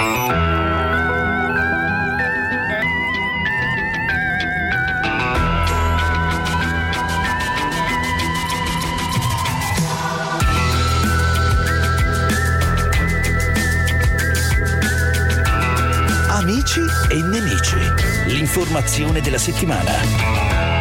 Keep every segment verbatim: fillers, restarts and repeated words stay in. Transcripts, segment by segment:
Amici e nemici, l'informazione della settimana.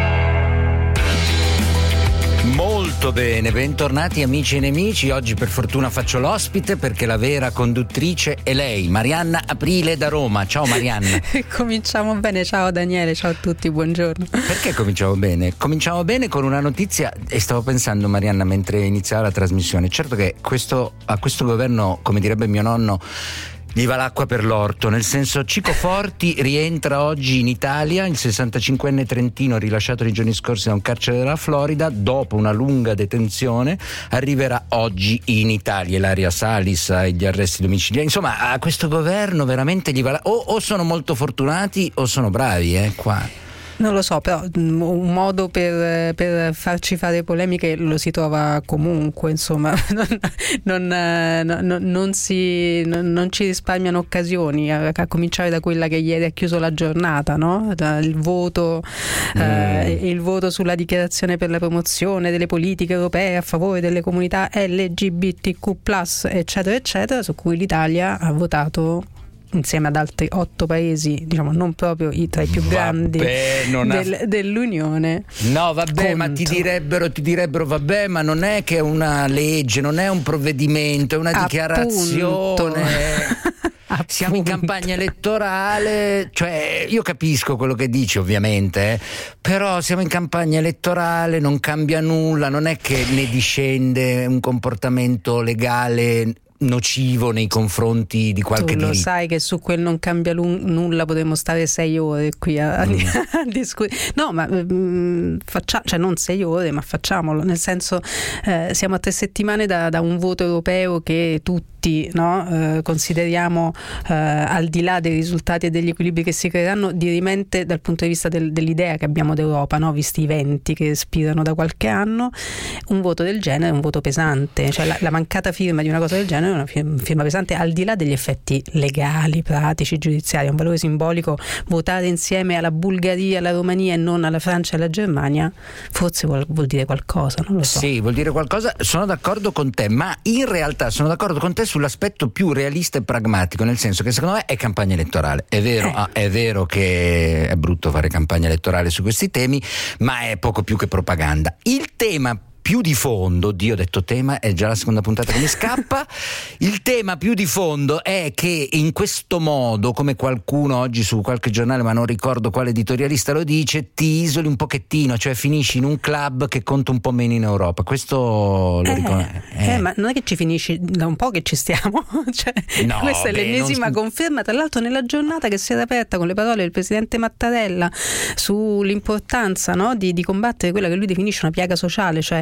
Molto bene, bentornati amici e nemici. Oggi per fortuna faccio l'ospite perché la vera conduttrice è lei, Marianna Aprile da Roma. Ciao Marianna. Cominciamo bene, ciao Daniele, ciao a tutti, buongiorno. Perché cominciamo bene? Cominciamo bene con una notizia, e stavo pensando, Marianna, mentre iniziava la trasmissione, certo che questo, a questo governo, come direbbe mio nonno, gli va l'acqua per l'orto, nel senso, Chico Forti rientra oggi in Italia, il sessantacinquenne trentino rilasciato nei giorni scorsi da un carcere della Florida, dopo una lunga detenzione arriverà oggi in Italia. Ilaria Salis e gli arresti domiciliari, insomma a questo governo veramente gli va la... o, o sono molto fortunati o sono bravi eh, qua. Non lo so, però un modo per, per farci fare polemiche lo si trova comunque, insomma, non, non, non, non, si, non, non ci risparmiano occasioni, a, a cominciare da quella che ieri ha chiuso la giornata, no? Il voto, mm. eh, il voto sulla dichiarazione per la promozione delle politiche europee a favore delle comunità L G B T Q plus, eccetera, eccetera, su cui l'Italia ha votato insieme ad altri otto paesi, diciamo non proprio i, tra i più vabbè, grandi del, ha... dell'Unione. No, vabbè, contro. ma ti direbbero, ti direbbero, vabbè, ma non è che è una legge, non è un provvedimento, è una dichiarazione. Siamo in campagna elettorale, cioè io capisco quello che dici ovviamente, eh, però siamo in campagna elettorale, non cambia nulla, non è che ne discende un comportamento legale nocivo nei confronti di qualche tu lo diritto. Sai che su quel non cambia l- nulla potremmo stare sei ore qui a, mm. a discutere. No, ma mm, faccia, cioè non sei ore, ma facciamolo, nel senso eh, siamo a tre settimane da, da un voto europeo che tutti no, eh, consideriamo eh, al di là dei risultati e degli equilibri che si creeranno dirimente dal punto di vista del, dell'idea che abbiamo d'Europa, no? Visti i venti che spirano da qualche anno. Un voto del genere è un voto pesante, cioè la, la mancata firma di una cosa del genere è una firma pesante, al di là degli effetti legali, pratici, giudiziari. È un valore simbolico votare insieme alla Bulgaria, alla Romania e non alla Francia e alla Germania, forse vuol, vuol dire qualcosa, non lo so. Sì, vuol dire qualcosa, sono d'accordo con te, ma in realtà sono d'accordo con te sull'aspetto più realista e pragmatico, nel senso che secondo me è campagna elettorale. È vero, eh. ah, è vero che è brutto fare campagna elettorale su questi temi, ma è poco più che propaganda. Il tema più di fondo, Dio ho detto tema, è già la seconda puntata che mi scappa. Il tema più di fondo è che in questo modo, come qualcuno oggi su qualche giornale, ma non ricordo quale editorialista lo dice, ti isoli un pochettino, cioè finisci in un club che conta un po' meno in Europa. Questo lo eh, ricordo. Eh. Eh, ma non è che ci finisci, da un po' che ci stiamo, cioè, no, questa beh, è l'ennesima non... conferma, tra l'altro nella giornata che si era aperta con le parole del presidente Mattarella sull'importanza, no, di, di combattere quella che lui definisce una piaga sociale, cioè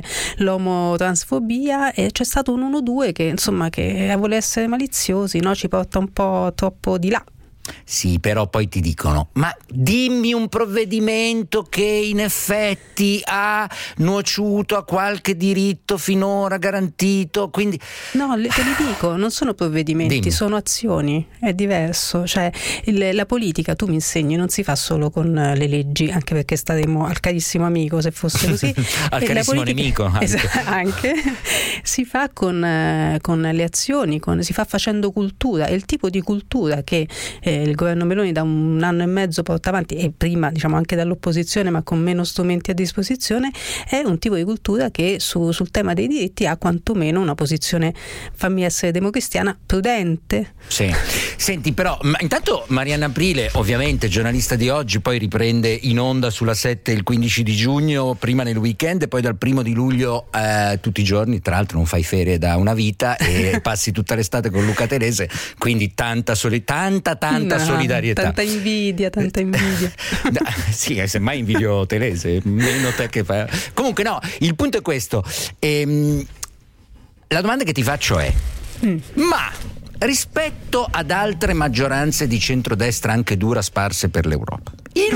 l'omotransfobia, e c'è stato un uno due che insomma che vuole essere maliziosi, no? Ci porta un po' troppo di là. Sì, però poi ti dicono, ma dimmi un provvedimento che in effetti ha nuociuto a qualche diritto finora garantito, quindi... No, te li dico, non sono provvedimenti, dimmi. Sono azioni, è diverso, cioè il, la politica, tu mi insegni, non si fa solo con le leggi, anche perché staremo al carissimo amico se fosse così. Al carissimo politica, nemico anche. Esatto, anche si fa con, con le azioni, con, si fa facendo cultura, e il tipo di cultura che eh, il governo Meloni da un anno e mezzo porta avanti, e prima diciamo anche dall'opposizione ma con meno strumenti a disposizione, è un tipo di cultura che su, sul tema dei diritti ha quantomeno una posizione, fammi essere democristiana, prudente. Sì. Senti però, ma intanto Marianna Aprile, ovviamente giornalista di oggi, poi riprende in onda sulla sette il quindici di giugno, prima nel weekend e poi dal primo di luglio eh, tutti i giorni, tra l'altro non fai ferie da una vita e passi tutta l'estate con Luca Telese, quindi tanta soli- tanta tanta no, solidarietà. Tanta invidia, tanta invidia. Sì, semmai invidio Telese, meno te che fa. Comunque no, il punto è questo. Ehm, la domanda che ti faccio è: mm. ma rispetto ad altre maggioranze di centrodestra anche dura sparse per l'Europa, il fatto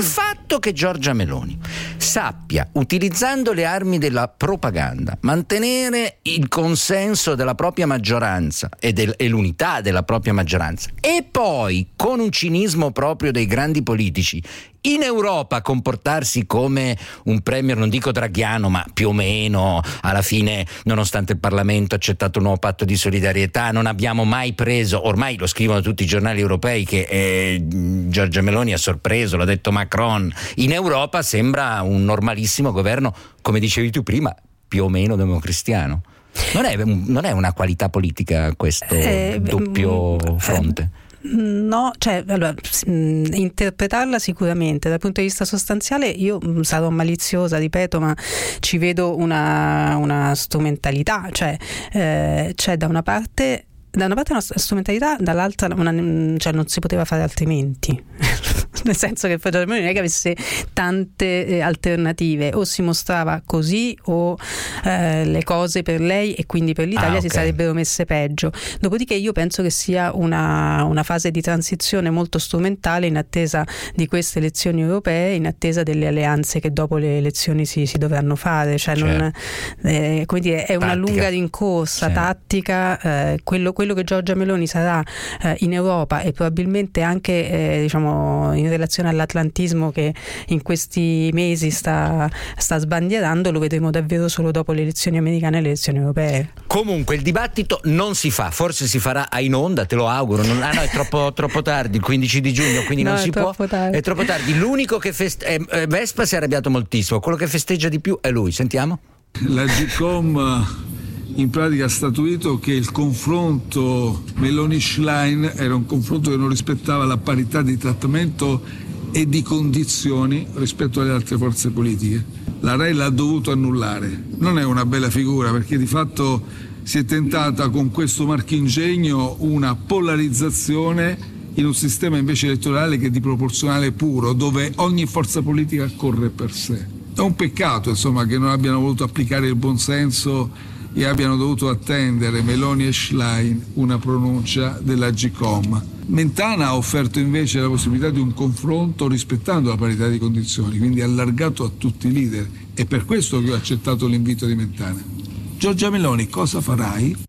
fatto che Giorgia Meloni sappia, utilizzando le armi della propaganda, mantenere il consenso della propria maggioranza e, del, e l'unità della propria maggioranza, e poi con un cinismo proprio dei grandi politici in Europa comportarsi come un premier, non dico draghiano, ma più o meno, alla fine, nonostante il Parlamento ha accettato un nuovo patto di solidarietà, non abbiamo mai preso, ormai lo scrivono tutti i giornali europei, che eh, Giorgia Meloni ha sorpreso, l'ha detto Macron, in Europa sembra un normalissimo governo, come dicevi tu prima, più o meno democristiano. Non è, non è una qualità politica questo eh, doppio fronte? Eh. No, cioè, allora, interpretarla sicuramente dal punto di vista sostanziale io sarò maliziosa, ripeto, ma ci vedo una, una strumentalità, cioè eh, c'è da una parte da una parte una strumentalità, dall'altra una, cioè non si poteva fare altrimenti. Nel senso che Giorgia Meloni non è che avesse tante eh, alternative, o si mostrava così o eh, le cose per lei e quindi per l'Italia ah, okay. si sarebbero messe peggio. Dopodiché io penso che sia una, una fase di transizione molto strumentale in attesa di queste elezioni europee, in attesa delle alleanze che dopo le elezioni si, si dovranno fare, cioè certo. non, eh, come dire, è una tattica. lunga rincorsa sì. tattica, eh, quello, quello che Giorgia Meloni sarà eh, in Europa e probabilmente anche eh, diciamo in relazione all'atlantismo che in questi mesi sta, sta sbandierando, lo vedremo davvero solo dopo le elezioni americane e le elezioni europee. Comunque il dibattito non si fa, forse si farà a in onda, te lo auguro. Non, ah no, è troppo, troppo tardi, il quindici di giugno, quindi no, non si può. Tardi. È troppo tardi. L'unico che feste- eh, eh, Vespa si è arrabbiato moltissimo, quello che festeggia di più è lui. Sentiamo. La Gcom in pratica ha statuito che il confronto Meloni-Schlein era un confronto che non rispettava la parità di trattamento e di condizioni rispetto alle altre forze politiche. La Rai l'ha dovuto annullare. Non è una bella figura, perché di fatto si è tentata con questo marchingegno una polarizzazione in un sistema invece elettorale che è di proporzionale puro, dove ogni forza politica corre per sé. È un peccato, insomma, che non abbiano voluto applicare il buonsenso e abbiano dovuto attendere Meloni e Schlein una pronuncia della Gcom. Mentana ha offerto invece la possibilità di un confronto rispettando la parità di condizioni, quindi allargato a tutti i leader. È per questo che ho accettato l'invito di Mentana. Giorgia Meloni, cosa farai?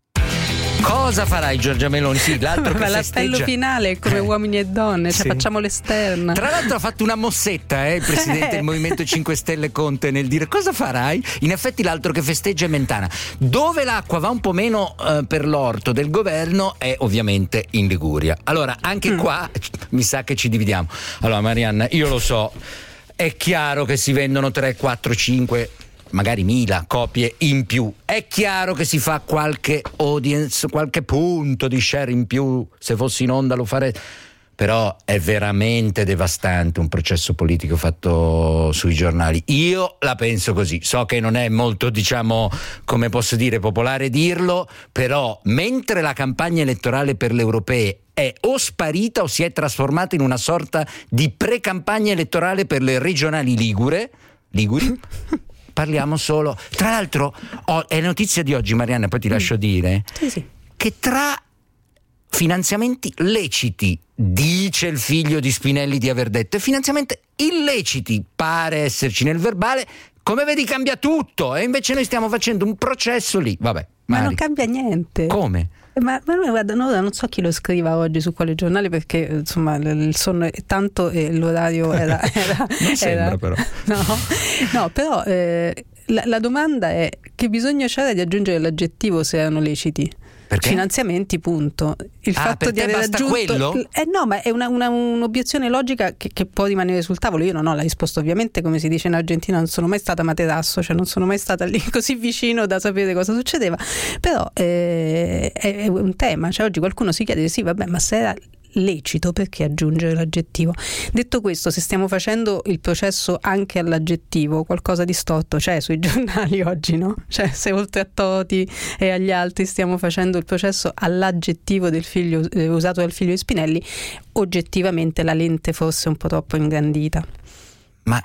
Cosa farai Giorgia Meloni? Sì, l'altro che l'appello festeggia. finale è come eh. uomini e donne, cioè sì. facciamo l'esterna. Tra l'altro ha fatto una mossetta eh, il presidente del Movimento cinque Stelle Conte nel dire cosa farai? In effetti l'altro che festeggia è Mentana. Dove l'acqua va un po' meno eh, per l'orto del governo è ovviamente in Liguria. Allora anche mm. qua mi sa che ci dividiamo. Allora Marianna, io lo so, è chiaro che si vendono tre, quattro, cinque magari mila copie in più, è chiaro che si fa qualche audience, qualche punto di share in più, se fossi in onda lo farei, però è veramente devastante un processo politico fatto sui giornali. Io la penso così, so che non è molto, diciamo, come posso dire, popolare dirlo, però mentre la campagna elettorale per le europee è o sparita o si è trasformata in una sorta di pre-campagna elettorale per le regionali ligure liguri parliamo solo. Tra l'altro oh, è notizia di oggi, Marianna, poi ti lascio dire sì, sì. che tra finanziamenti leciti, dice il figlio di Spinelli di aver detto, e finanziamenti illeciti pare esserci nel verbale, come vedi cambia tutto, e invece noi stiamo facendo un processo lì. Vabbè, ma Mari. non cambia niente. Come? Ma, ma guarda, no, non so chi lo scriva oggi su quale giornale, perché insomma il sonno è tanto e l'orario era, era non sembra era, però no, no però eh, la, la domanda è che bisogno c'era di aggiungere l'aggettivo se erano leciti. Perché? Finanziamenti, punto. Il ah, fatto di aver aggiunto quello? Eh no, ma è una, una, un'obiezione logica che, che può rimanere sul tavolo. Io non ho la risposta, ovviamente, come si dice in Argentina, non sono mai stata materasso, cioè non sono mai stata lì così vicino da sapere cosa succedeva. Però eh, è, è un tema, cioè oggi qualcuno si chiede, sì, vabbè, ma se era lecito, perché aggiungere l'aggettivo? Detto questo, se stiamo facendo il processo anche all'aggettivo, qualcosa di storto c'è sui giornali oggi, no? Cioè se oltre a Toti e agli altri stiamo facendo il processo all'aggettivo del figlio eh, usato dal figlio di Spinelli, oggettivamente la lente forse è un po' troppo ingrandita. Ma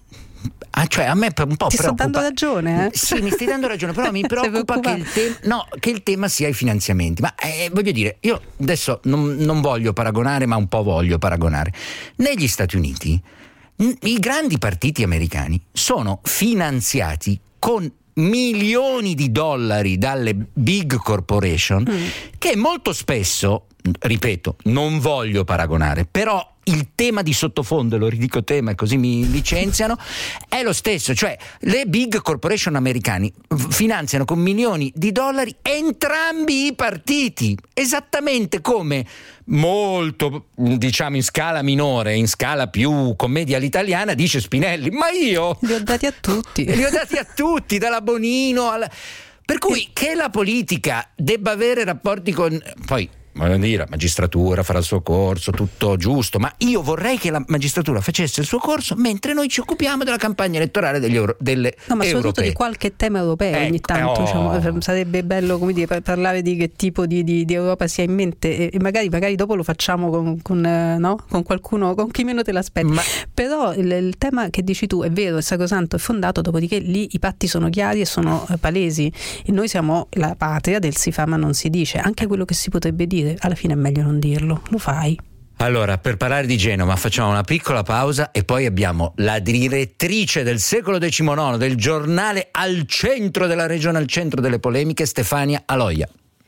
Ah, cioè a me un po' ti preoccupa. sto dando ragione, eh? Sì, mi stai dando ragione, però mi preoccupa che il, te- no, che il tema sia i finanziamenti. Ma eh, voglio dire, io adesso non, non voglio paragonare, ma un po' voglio paragonare. Negli Stati Uniti I grandi partiti americani sono finanziati con milioni di dollari dalle big corporation mm. che molto spesso, ripeto, non voglio paragonare, però il tema di sottofondo, lo ridico tema e così mi licenziano, è lo stesso, cioè le big corporation americani finanziano con milioni di dollari entrambi i partiti, esattamente come molto, diciamo, in scala minore, in scala più commedia all'italiana, dice Spinelli, ma io li ho dati a tutti li ho dati a tutti, dalla Bonino alla... per cui che la politica debba avere rapporti con, poi voglio dire, la magistratura farà il suo corso, tutto giusto, ma io vorrei che la magistratura facesse il suo corso mentre noi ci occupiamo della campagna elettorale degli euro, delle no, ma soprattutto europee. Di qualche tema europeo ecco, ogni tanto, oh. diciamo, sarebbe bello, come dire, parlare di che tipo di, di, di Europa si ha in mente, e magari, magari dopo lo facciamo con, con, eh, no? con qualcuno, con chi meno te l'aspetti. Ma... però il, il tema che dici tu è vero, è sacrosanto, è fondato, dopodiché lì i patti sono chiari e sono eh, palesi, e noi siamo la patria del si fa ma non si dice, anche quello che si potrebbe dire alla fine è meglio non dirlo, lo fai. Allora, per parlare di Genova facciamo una piccola pausa e poi abbiamo la direttrice del secolo diciannove del giornale al centro della regione, al centro delle polemiche, Stefania Aloia.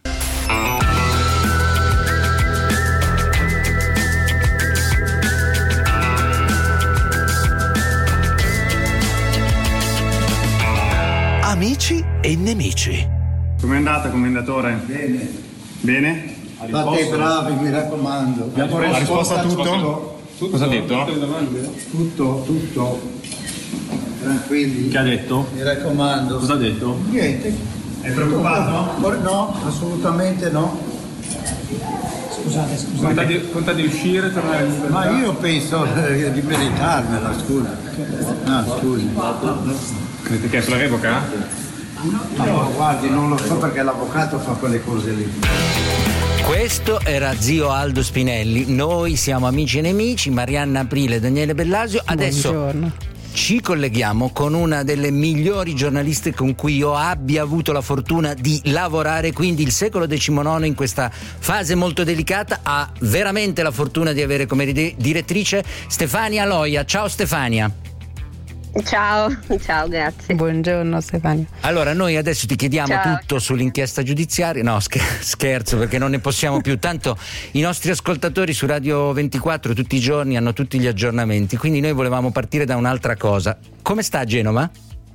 Amici e nemici. Com'è andata, commendatore? Bene. Bene? Fate bravi, mi raccomando. Abbiamo la risposta a tutto? tutto? tutto? Cosa ha detto? Tutto, tutto. Tranquilli. Che ha detto? Mi raccomando. Cosa ha detto? Niente. È preoccupato? No, assolutamente no. Scusate, scusate. Conta di, conta di uscire, tornare in libertà? Ma io penso eh, di meritarmela, scusa. No, scusi. Credete che è sulla revoca? No, guardi, non lo so perché l'avvocato fa quelle cose lì. Questo era zio Aldo Spinelli, noi siamo Amici e Nemici, Marianna Aprile e Daniele Bellasio. Adesso Buongiorno. Ci colleghiamo con una delle migliori giornaliste con cui io abbia avuto la fortuna di lavorare, quindi il secolo diciannove in questa fase molto delicata ha veramente la fortuna di avere come direttrice Stefania Aloia. Ciao Stefania. Ciao, ciao, grazie. Buongiorno Stefania. Allora, noi adesso ti chiediamo Ciao. tutto sull'inchiesta giudiziaria. No, scherzo, perché non ne possiamo più. Tanto i nostri ascoltatori su Radio ventiquattro tutti i giorni hanno tutti gli aggiornamenti, quindi noi volevamo partire da un'altra cosa. Come sta Genova?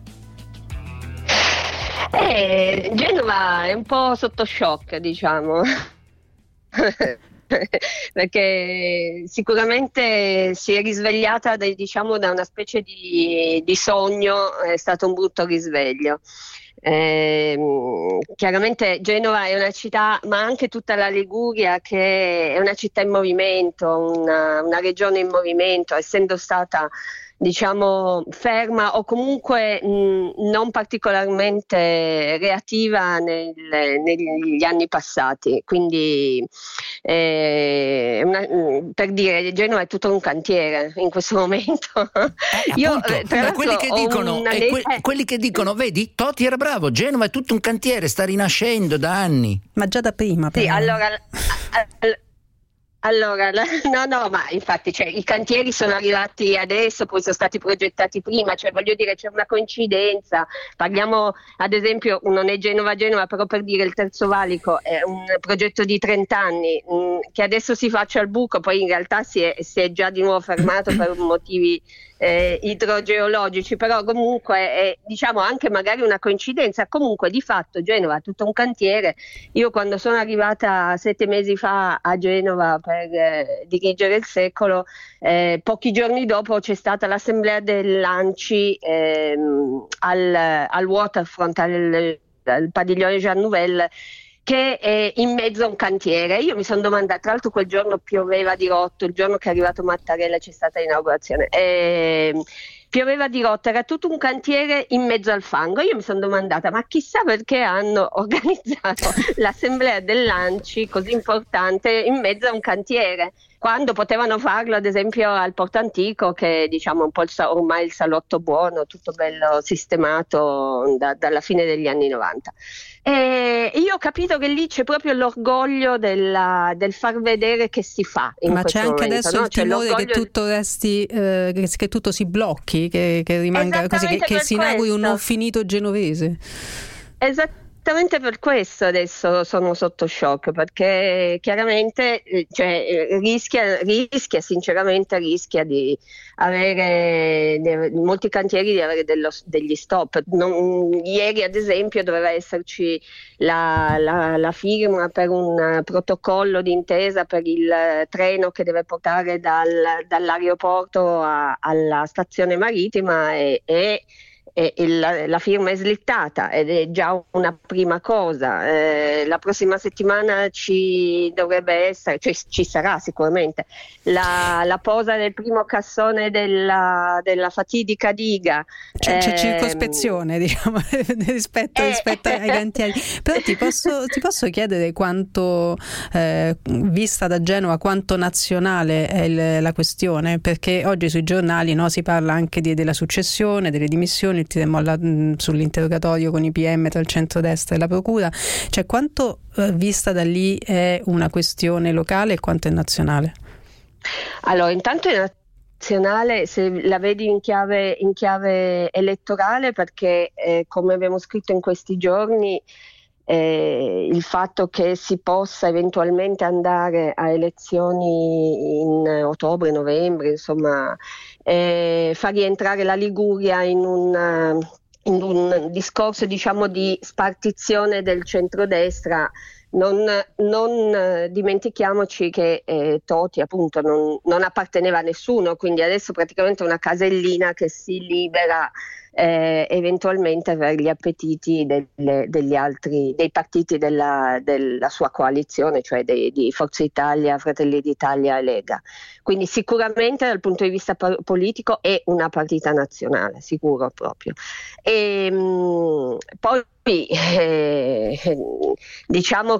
Eh, Genova è un po' sotto shock, diciamo. Perché sicuramente si è risvegliata da, diciamo, da una specie di, di sogno, è stato un brutto risveglio. Eh, chiaramente Genova è una città, ma anche tutta la Liguria, che è una città in movimento, una, una regione in movimento, essendo stata, diciamo, ferma o comunque mh, non particolarmente reattiva nel, negli anni passati. Quindi eh, una, per dire, Genova è tutto un cantiere in questo momento. Eh, Io, appunto, tra eh, quelli, che dicono, una... eh, que- quelli che dicono, vedi, Totti era bravo, Genova è tutto un cantiere, sta rinascendo da anni. Ma già da prima. Però. Sì, allora... all- Allora, no, no, ma infatti cioè, i cantieri sono arrivati adesso, poi sono stati progettati prima, cioè voglio dire c'è una coincidenza. Parliamo ad esempio, non è Genova-Genova, però per dire il Terzo Valico è un progetto di trenta anni mh, che adesso si faccia al buco, poi in realtà si è, si è già di nuovo fermato per motivi eh, idrogeologici, però comunque è, diciamo, anche magari una coincidenza. Comunque di fatto Genova è tutto un cantiere. Io quando sono arrivata sette mesi fa a Genova per eh, dirigere il secolo, eh, pochi giorni dopo c'è stata l'assemblea dell'Anci ehm, al, al waterfront, al, al padiglione Jean Nouvel, che è in mezzo a un cantiere. Io mi sono domandata, tra l'altro quel giorno pioveva di rotto, il giorno che è arrivato Mattarella c'è stata l'inaugurazione, e pioveva di rotto, era tutto un cantiere in mezzo al fango. Io mi sono domandata, ma chissà perché hanno organizzato l'assemblea dell'Anci così importante in mezzo a un cantiere, quando potevano farlo ad esempio al Porto Antico, che diciamo un po' il, ormai il salotto buono, tutto bello sistemato da, dalla fine degli anni novanta. E io ho capito che lì c'è proprio l'orgoglio della, del far vedere che si fa. In Ma c'è anche momento, adesso no? il timore che tutto resti, eh, che, che tutto si blocchi, che, che rimanga così, che, che si inauguri un non finito genovese. Esatto. Esattamente per questo adesso sono sotto shock, perché chiaramente cioè, rischia, rischia, sinceramente rischia di avere de, molti cantieri di avere dello, degli stop. Non, ieri ad esempio doveva esserci la, la, la firma per un protocollo d'intesa per il treno che deve portare dal, dall'aeroporto a, alla stazione marittima e, e E il, la firma è slittata ed è già una prima cosa. Eh, la prossima settimana ci dovrebbe essere, cioè ci sarà sicuramente la, la posa del primo cassone della, della fatidica diga. C'è, c'è eh, circospezione, diciamo, rispetto, eh, rispetto ai cantieri. Però ti posso, ti posso chiedere quanto, eh, vista da Genova, quanto nazionale è il, la questione? Perché oggi sui giornali, no, si parla anche di, della successione, delle dimissioni, il tiro e molla sull'interrogatorio con i P M tra il centrodestra e la procura. Cioè, quanto eh, vista da lì è una questione locale e quanto è nazionale? Allora, intanto è nazionale se la vedi in chiave, in chiave elettorale, perché eh, come abbiamo scritto in questi giorni, Eh, il fatto che si possa eventualmente andare a elezioni in ottobre, novembre, insomma, eh, far rientrare la Liguria in un, in un discorso, diciamo, di spartizione del centrodestra. Non, non dimentichiamoci che eh, Toti appunto non, non apparteneva a nessuno, quindi adesso praticamente è una casellina che si libera eh, eventualmente per gli appetiti delle, degli altri, dei partiti della, della sua coalizione, cioè dei, di Forza Italia, Fratelli d'Italia e Lega. Quindi sicuramente dal punto di vista po- politico è una partita nazionale, sicuro proprio. E, mh, poi Eh, diciamo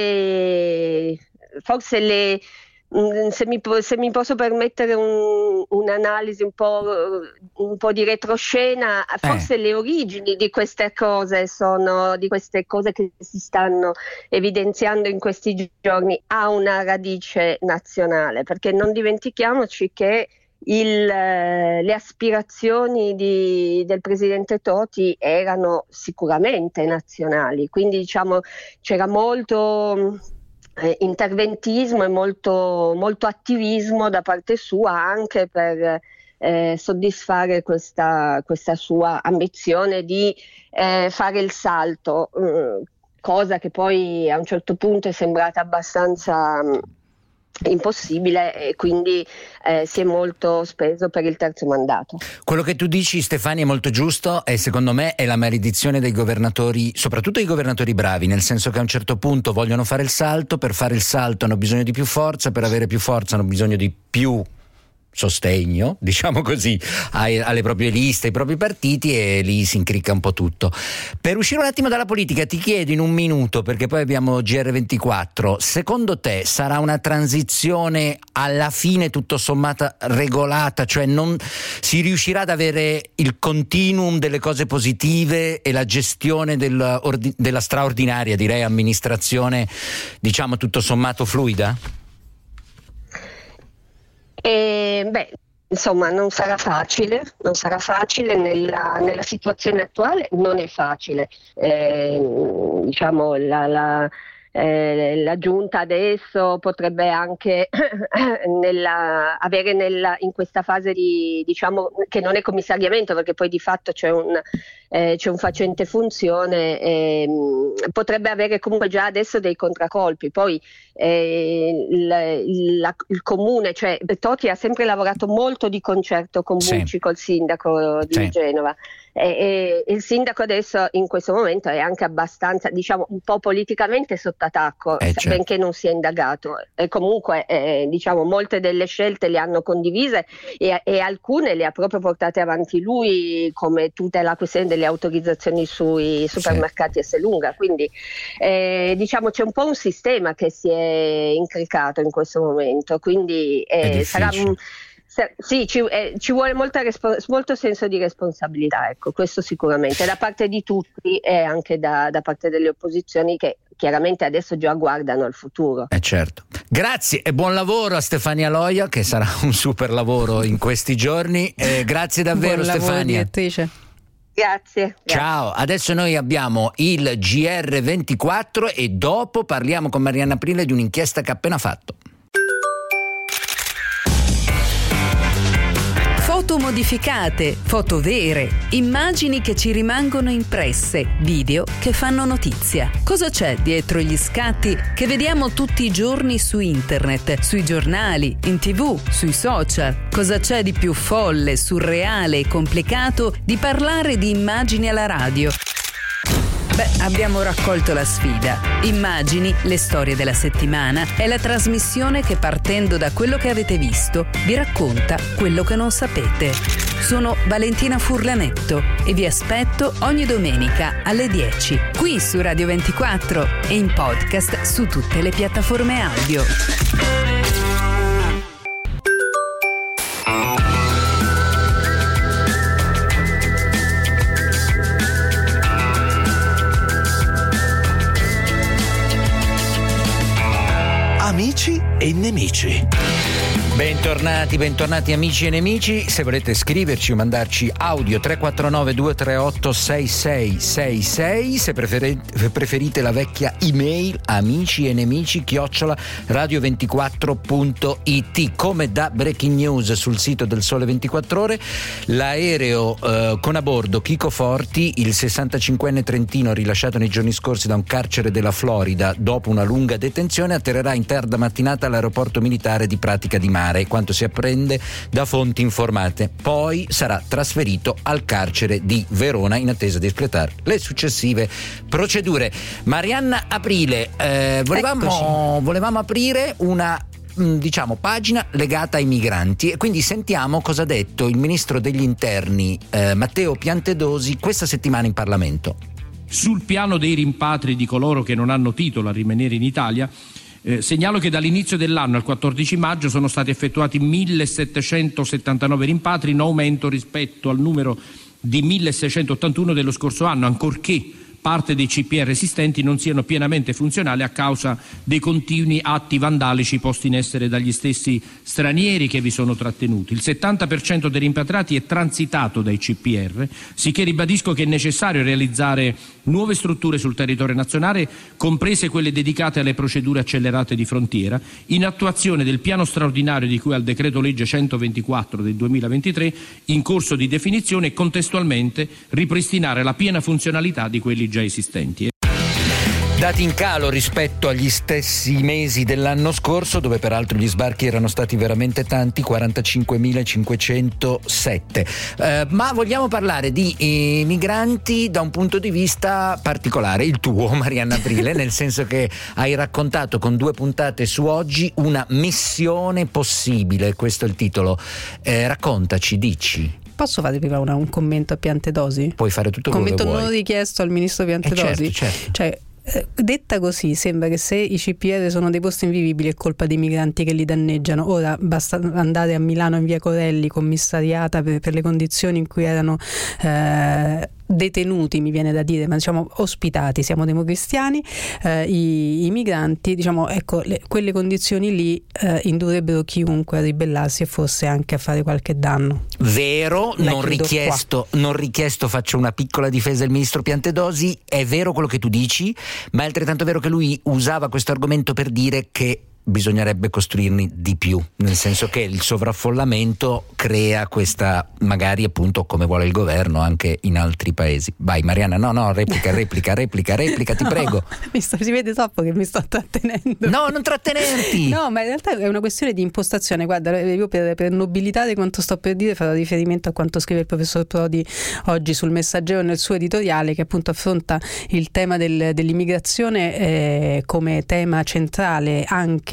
che forse le, se, mi, se mi posso permettere un, un'analisi un po', un po' di retroscena, forse eh. le origini di queste cose sono di queste cose che si stanno evidenziando in questi giorni ha una radice nazionale, perché non dimentichiamoci che Il, le aspirazioni di, del presidente Toti erano sicuramente nazionali, quindi diciamo c'era molto eh, interventismo e molto, molto attivismo da parte sua anche per eh, soddisfare questa, questa sua ambizione di eh, fare il salto, mh, cosa che poi a un certo punto è sembrata abbastanza mh, impossibile e quindi eh, si è molto speso per il terzo mandato. Quello che tu dici, Stefania, è molto giusto e secondo me è la maledizione dei governatori, soprattutto i governatori bravi, nel senso che a un certo punto vogliono fare il salto, per fare il salto hanno bisogno di più forza, per avere più forza hanno bisogno di più sostegno, diciamo così, ai, alle proprie liste, ai propri partiti, e lì si incricca un po' tutto. Per uscire un attimo dalla politica ti chiedo in un minuto, perché poi abbiamo G R ventiquattro, secondo te sarà una transizione alla fine tutto sommato regolata, cioè non si riuscirà ad avere il continuum delle cose positive e la gestione del, della straordinaria, direi, amministrazione, diciamo tutto sommato fluida? E, beh, insomma, non sarà facile, non sarà facile nella, nella situazione attuale, non è facile. Eh, diciamo, la, la, eh, la giunta adesso potrebbe anche nella, avere nella, in questa fase di, diciamo, che non è commissariamento, perché poi di fatto c'è un, eh, c'è un facente funzione, eh, potrebbe avere comunque già adesso dei contraccolpi. Poi eh, il, la, il comune, cioè Toti ha sempre lavorato molto di concerto con Bucci, sì, col sindaco di sì. Genova, e, e il sindaco adesso in questo momento è anche abbastanza, diciamo, un po' politicamente sotto attacco, eh, certo. benché non sia indagato, e comunque eh, diciamo molte delle scelte le hanno condivise e, e alcune le ha proprio portate avanti lui, come tutta la questione delle autorizzazioni sui supermercati sì. Esselunga. Quindi eh, diciamo c'è un po' un sistema che si è incricato in questo momento, quindi eh, sarà un, Sì, ci, eh, ci vuole molta respo- molto senso di responsabilità, ecco, questo sicuramente, da parte di tutti e anche da, da parte delle opposizioni che chiaramente adesso già guardano al futuro. Eh certo. Grazie e buon lavoro a Stefania Loia, che sarà un super lavoro in questi giorni. Eh, grazie davvero, buon Stefania. lavoro, direttrice. Grazie. Ciao, adesso noi abbiamo il G R ventiquattro e dopo parliamo con Marianna Aprile di un'inchiesta che ha appena fatto. Foto modificate, foto vere, immagini che ci rimangono impresse, video che fanno notizia. Cosa c'è dietro gli scatti che vediamo tutti i giorni su internet, sui giornali, in tv, sui social? Cosa c'è di più folle, surreale e complicato di parlare di immagini alla radio? Beh, abbiamo raccolto la sfida. Immagini, le storie della settimana, è la trasmissione che partendo da quello che avete visto vi racconta quello che non sapete. Sono Valentina Furlanetto e vi aspetto ogni domenica alle dieci qui su Radio ventiquattro e in podcast su tutte le piattaforme audio. Amici e nemici. Bentornati, bentornati amici e nemici. Se volete scriverci o mandarci audio tre quattro nove due tre otto sei sei sei sei, se preferite, preferite la vecchia email amici e nemici chiocciola radio ventiquattro punto it. Come da breaking news sul sito del Sole ventiquattro Ore, l'aereo eh, con a bordo Chico Forti, il sessantacinquenne trentino rilasciato nei giorni scorsi da un carcere della Florida dopo una lunga detenzione, atterrerà in tarda mattinata all'aeroporto militare di Pratica di Mare, quanto si apprende da fonti informate. Poi sarà trasferito al carcere di Verona in attesa di espletare le successive procedure. Marianna Aprile, eh, volevamo, volevamo aprire una diciamo pagina legata ai migranti e quindi sentiamo cosa ha detto il ministro degli interni eh, Matteo Piantedosi questa settimana in Parlamento. Sul piano dei rimpatri di coloro che non hanno titolo a rimanere in Italia, Eh, segnalo che dall'inizio dell'anno al quattordici maggio sono stati effettuati millesettecentosettantanove rimpatri, in aumento rispetto al numero di milleseicentottantuno dello scorso anno, ancorché parte dei C P R esistenti non siano pienamente funzionali a causa dei continui atti vandalici posti in essere dagli stessi stranieri che vi sono trattenuti. Il settanta per cento dei rimpatriati è transitato dai C P R, sicché ribadisco che è necessario realizzare nuove strutture sul territorio nazionale, comprese quelle dedicate alle procedure accelerate di frontiera, in attuazione del piano straordinario di cui al decreto legge centoventiquattro del duemilaventitré, in corso di definizione, e contestualmente ripristinare la piena funzionalità di quelli già esistenti. Dati in calo rispetto agli stessi mesi dell'anno scorso, dove peraltro gli sbarchi erano stati veramente tanti, quarantacinquemilacinquecentosette. Eh, ma vogliamo parlare di eh, migranti da un punto di vista particolare, il tuo, Marianna Aprile, nel senso che hai raccontato con due puntate su Oggi una missione possibile, questo è il titolo. Eh, raccontaci, dici. Posso fare prima una, un commento a Piantedosi? Puoi fare tutto quello che vuoi. Commento non richiesto al ministro Piantedosi. Eh certo, certo. Cioè, detta così sembra che se i C P R sono dei posti invivibili è colpa dei migranti che li danneggiano. Ora basta andare a Milano in via Corelli, commissariata per, per le condizioni in cui erano eh, detenuti, mi viene da dire, ma diciamo ospitati, siamo democristiani, eh, i, i migranti, diciamo, ecco, le, quelle condizioni lì eh, indurrebbero chiunque a ribellarsi e forse anche a fare qualche danno. Vero, non richiesto, non richiesto, faccio una piccola difesa del ministro Piantedosi, è vero quello che tu dici, ma è altrettanto vero che lui usava questo argomento per dire che bisognerebbe costruirne di più, nel senso che il sovraffollamento crea questa, magari appunto come vuole il governo anche in altri paesi. Vai Marianna, no no, replica, replica, replica, replica, ti no, prego. Mi sto, si vede troppo che mi sto trattenendo. No, non trattenerti! No, ma in realtà è una questione di impostazione. Guarda, io per, per nobilitare quanto sto per dire farò riferimento a quanto scrive il professor Prodi oggi sul Messaggero nel suo editoriale, che appunto affronta il tema del, dell'immigrazione eh, come tema centrale anche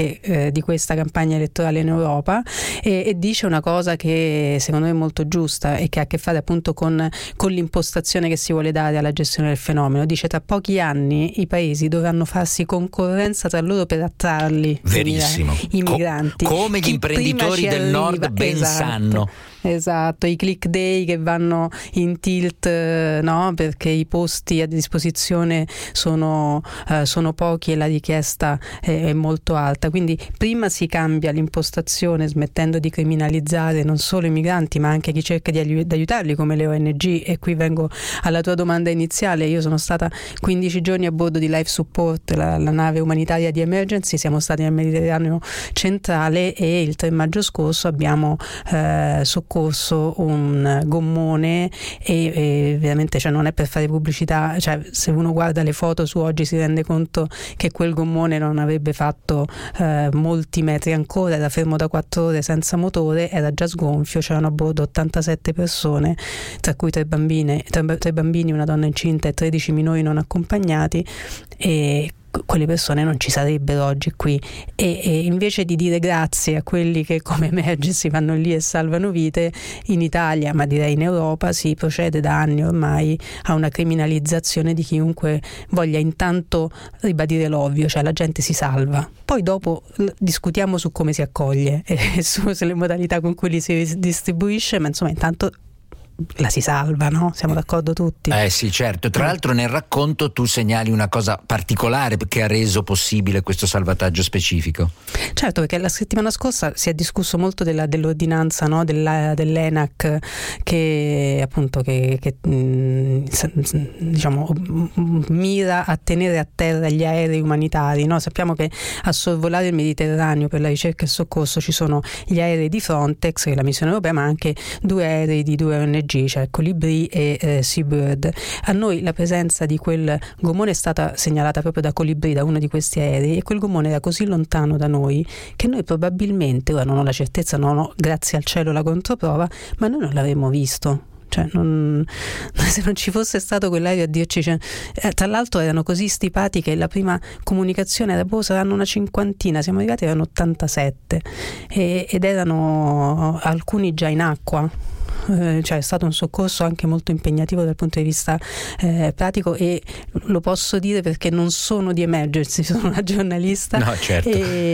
anche eh, di questa campagna elettorale in Europa e, e dice una cosa che secondo me è molto giusta e che ha a che fare appunto con, con l'impostazione che si vuole dare alla gestione del fenomeno. Dice: tra pochi anni i paesi dovranno farsi concorrenza tra loro per attrarli. Verissimo. I migranti. Co- come gli Chi imprenditori del arriva, nord ben esatto, sanno. Esatto, i click day che vanno in tilt, no? Perché i posti a disposizione sono, eh, sono pochi e la richiesta è, è molto alta. Quindi prima si cambia l'impostazione smettendo di criminalizzare non solo i migranti ma anche chi cerca di, aiut- di aiutarli come le O N G. E qui vengo alla tua domanda iniziale. Io sono stata quindici giorni a bordo di Life Support, la, la nave umanitaria di Emergency. Siamo stati nel Mediterraneo centrale e il tre maggio scorso abbiamo eh, soccorso un gommone e, e veramente, cioè, non è per fare pubblicità, cioè, se uno guarda le foto su oggi si rende conto che quel gommone non avrebbe fatto eh, molti metri ancora, era fermo da quattro ore senza motore, era già sgonfio, c'erano a bordo ottantasette persone, tra cui tre bambine, tre, tre bambini, una donna incinta e tredici minori non accompagnati, e quelle persone non ci sarebbero oggi qui. E, e invece di dire grazie a quelli che come Emergency vanno lì e salvano vite, in Italia, ma direi in Europa, si procede da anni ormai a una criminalizzazione di chiunque voglia intanto ribadire l'ovvio, cioè la gente si salva, poi dopo discutiamo su come si accoglie e sulle modalità con cui li si distribuisce, ma insomma intanto la si salva, no? Siamo d'accordo tutti? Eh sì, certo. Tra l'altro nel racconto tu segnali una cosa particolare che ha reso possibile questo salvataggio specifico. Certo, perché la settimana scorsa si è discusso molto della, dell'ordinanza, no? della, dell'ENAC che appunto che, che mh, diciamo mira a tenere a terra gli aerei umanitari, no? Sappiamo che a sorvolare il Mediterraneo per la ricerca e il soccorso ci sono gli aerei di Frontex, che è la missione europea, ma anche due aerei di due O N G, cioè Colibri e eh, Seabird. A noi la presenza di quel gommone è stata segnalata proprio da Colibri, da uno di questi aerei, e quel gommone era così lontano da noi che noi probabilmente, ora non ho la certezza, non ho grazie al cielo la controprova, ma noi non l'avremmo visto. Cioè non, se non ci fosse stato quell'aereo a dirci, cioè, eh, tra l'altro erano così stipati che la prima comunicazione era boh, saranno una cinquantina, siamo arrivati, erano ottantasette e, ed erano alcuni già in acqua. Eh, cioè è stato un soccorso anche molto impegnativo dal punto di vista eh, pratico, e lo posso dire perché non sono di Emergency, sono una giornalista. No, certo.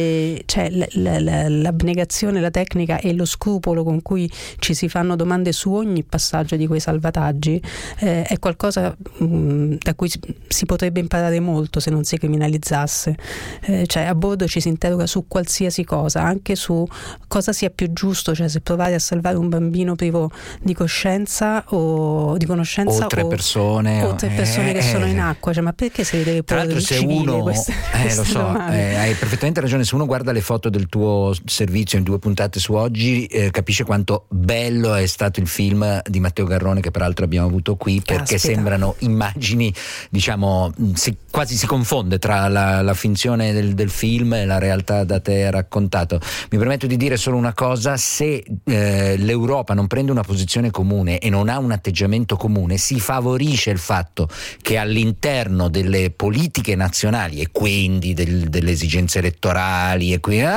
E cioè l- l- l- l'abnegazione, la tecnica e lo scrupolo con cui ci si fanno domande su ogni passaggio di quei salvataggi eh, è qualcosa mh, da cui si potrebbe imparare molto se non si criminalizzasse. Eh, cioè a bordo ci si interroga su qualsiasi cosa, anche su cosa sia più giusto, cioè se provare a salvare un bambino privo di coscienza o di conoscenza o tre o, persone, o tre persone eh, che sono in acqua, cioè, ma perché se li deve tra l'altro se uno queste, eh, queste lo so eh, hai perfettamente ragione, se uno guarda le foto del tuo servizio in due puntate su Oggi eh, capisce quanto bello è stato il film di Matteo Garrone, che peraltro abbiamo avuto qui, perché Caspita. sembrano immagini, diciamo, si, quasi si confonde tra la, la finzione del, del film e la realtà da te raccontato. Mi permetto di dire solo una cosa: se eh, l'Europa non prende una posizione comune e non ha un atteggiamento comune, si favorisce il fatto che all'interno delle politiche nazionali e quindi del, delle esigenze elettorali e qui, eh,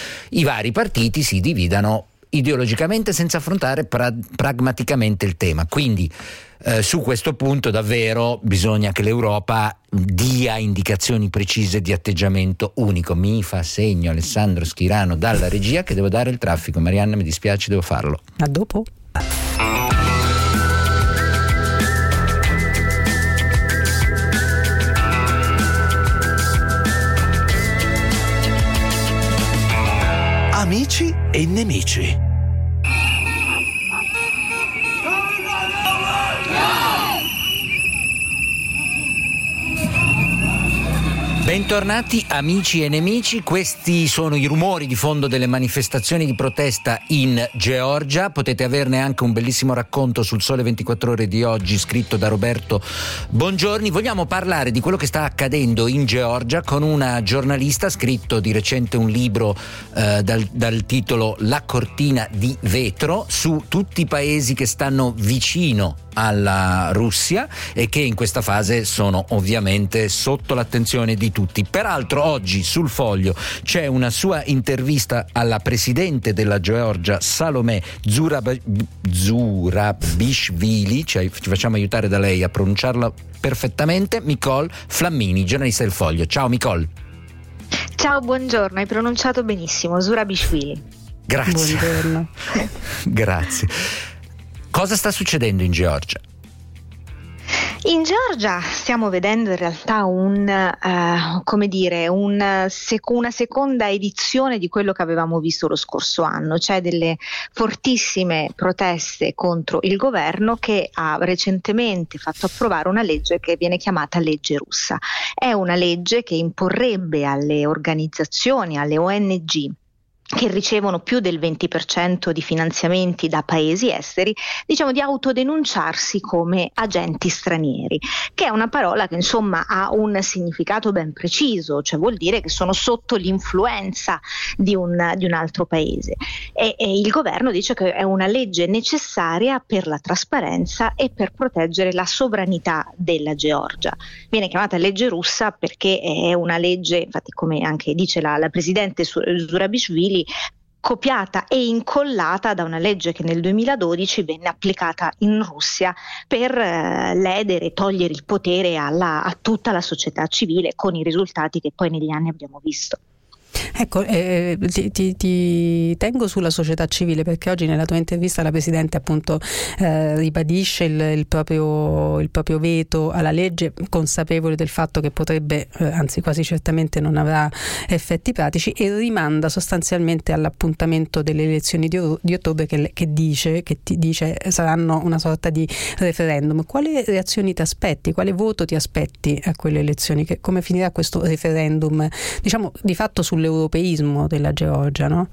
i vari partiti si dividano ideologicamente senza affrontare pra- pragmaticamente il tema. Quindi eh, su questo punto davvero bisogna che l'Europa dia indicazioni precise di atteggiamento unico. Mi fa segno Alessandro Schirano dalla regia che devo dare il traffico. Marianna, mi dispiace, devo farlo. A dopo. Amici e nemici. Bentornati amici e nemici, questi sono i rumori di fondo delle manifestazioni di protesta in Georgia. Potete averne anche un bellissimo racconto sul Sole ventiquattro Ore di oggi, scritto da Roberto Bongiorni. Vogliamo parlare di quello che sta accadendo in Georgia con una giornalista, scritto di recente un libro eh, dal, dal titolo La cortina di vetro, su tutti i paesi che stanno vicino alla Russia e che in questa fase sono ovviamente sotto l'attenzione di tutti. tutti. Peraltro oggi sul Foglio c'è una sua intervista alla presidente della Georgia, Salome Zurab- Zurabishvili, cioè ci facciamo aiutare da lei a pronunciarla perfettamente, Nicole Flammini, giornalista del Foglio. Ciao Nicole. Ciao, buongiorno, hai pronunciato benissimo, Zurabishvili. Grazie. Buongiorno. Grazie. Cosa sta succedendo in Georgia? In Georgia stiamo vedendo in realtà un, uh, come dire, un sec- una seconda edizione di quello che avevamo visto lo scorso anno, cioè delle fortissime proteste contro il governo che ha recentemente fatto approvare una legge che viene chiamata legge russa. È una legge che imporrebbe alle organizzazioni, alle O N G, che ricevono più del venti per cento di finanziamenti da paesi esteri, diciamo di autodenunciarsi come agenti stranieri, che è una parola che insomma ha un significato ben preciso, cioè vuol dire che sono sotto l'influenza di un, di un altro paese. E, e il governo dice che è una legge necessaria per la trasparenza e per proteggere la sovranità della Georgia. Viene chiamata legge russa perché è una legge, infatti come anche dice la, la presidente Zurabishvili, copiata e incollata da una legge che nel duemiladodici venne applicata in Russia per eh, ledere e togliere il potere alla, a tutta la società civile, con i risultati che poi negli anni abbiamo visto. Ecco, eh, ti, ti, ti tengo sulla società civile, perché oggi nella tua intervista la Presidente appunto eh, ribadisce il, il, proprio, il proprio veto alla legge, consapevole del fatto che potrebbe, eh, anzi quasi certamente non avrà effetti pratici, e rimanda sostanzialmente all'appuntamento delle elezioni di, di ottobre che, che dice che ti dice saranno una sorta di referendum. Quali reazioni ti aspetti? Quale voto ti aspetti a quelle elezioni? Che, come finirà questo referendum, diciamo di fatto sull'europeismo della Georgia, no?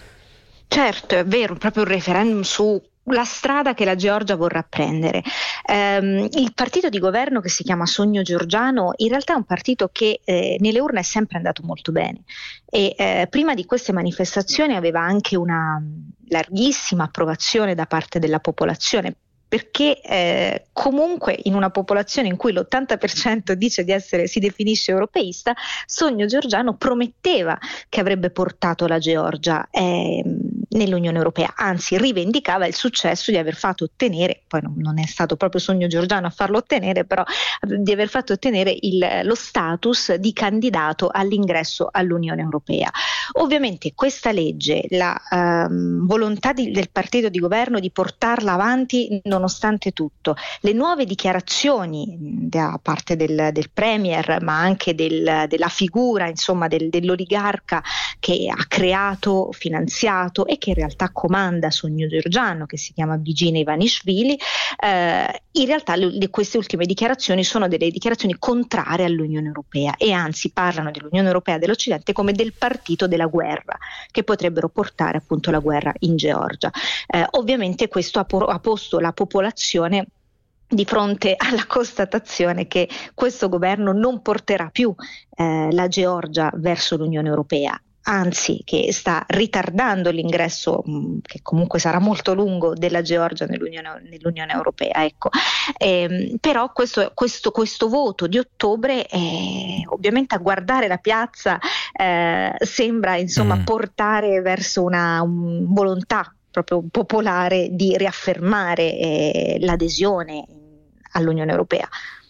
Certo, è vero, proprio un referendum sulla strada che la Georgia vorrà prendere. Um, il partito di governo, che si chiama Sogno Georgiano, in realtà è un partito che eh, nelle urne è sempre andato molto bene e eh, prima di queste manifestazioni aveva anche una larghissima approvazione da parte della popolazione, perché eh, comunque in una popolazione in cui l'ottanta per cento dice di essere, si definisce europeista, Sogno Georgiano prometteva che avrebbe portato la Georgia eh, nell'Unione Europea, anzi rivendicava il successo di aver fatto ottenere, poi non, non è stato proprio Sogno Georgiano a farlo ottenere, però di aver fatto ottenere il, lo status di candidato all'ingresso all'Unione Europea. Ovviamente questa legge, la um, volontà di, del partito di governo di portarla avanti nonostante tutto, le nuove dichiarazioni da parte del, del Premier, ma anche del, della figura insomma del, dell'oligarca che ha creato, finanziato e che in realtà comanda Sogno Georgiano, che si chiama Bidzina Ivanishvili, eh, in realtà le, le, queste ultime dichiarazioni sono delle dichiarazioni contrarie all'Unione Europea e anzi parlano dell'Unione Europea dell'Occidente come del partito della guerra, che potrebbero portare appunto la guerra in Georgia. Eh, ovviamente questo ha, po- ha posto la popolazione di fronte alla constatazione che questo governo non porterà più eh, la Georgia verso l'Unione Europea, anzi che sta ritardando l'ingresso, mh, che comunque sarà molto lungo, della Georgia nell'Unione, nell'Unione Europea. Ecco. Eh, però questo, questo, questo voto di ottobre, eh, ovviamente a guardare la piazza, eh, sembra insomma mm. portare verso una un volontà proprio popolare di riaffermare eh, l'adesione all'Unione Europea.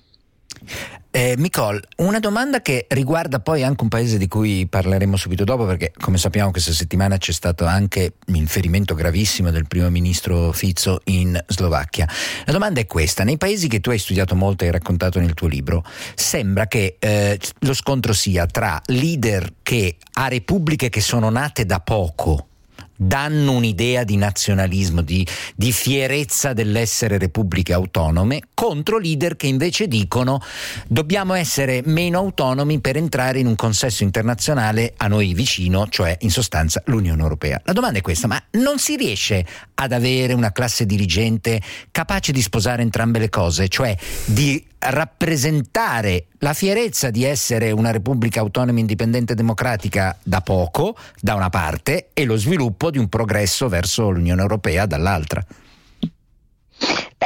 Eh, Nicole, una domanda che riguarda poi anche un paese di cui parleremo subito dopo, perché come sappiamo questa settimana c'è stato anche il ferimento gravissimo del primo ministro Fico in Slovacchia. La domanda è questa: nei paesi che tu hai studiato molto e hai raccontato nel tuo libro, sembra che eh, lo scontro sia tra leader che a repubbliche che sono nate da poco danno un'idea di nazionalismo, di, di fierezza dell'essere repubbliche autonome, contro leader che invece dicono dobbiamo essere meno autonomi per entrare in un consesso internazionale a noi vicino, cioè in sostanza l'Unione Europea. La domanda è questa: ma non si riesce ad avere una classe dirigente capace di sposare entrambe le cose, cioè di rappresentare la fierezza di essere una repubblica autonoma indipendente democratica da poco da una parte e lo sviluppo di un progresso verso l'Unione Europea dall'altra? Beh,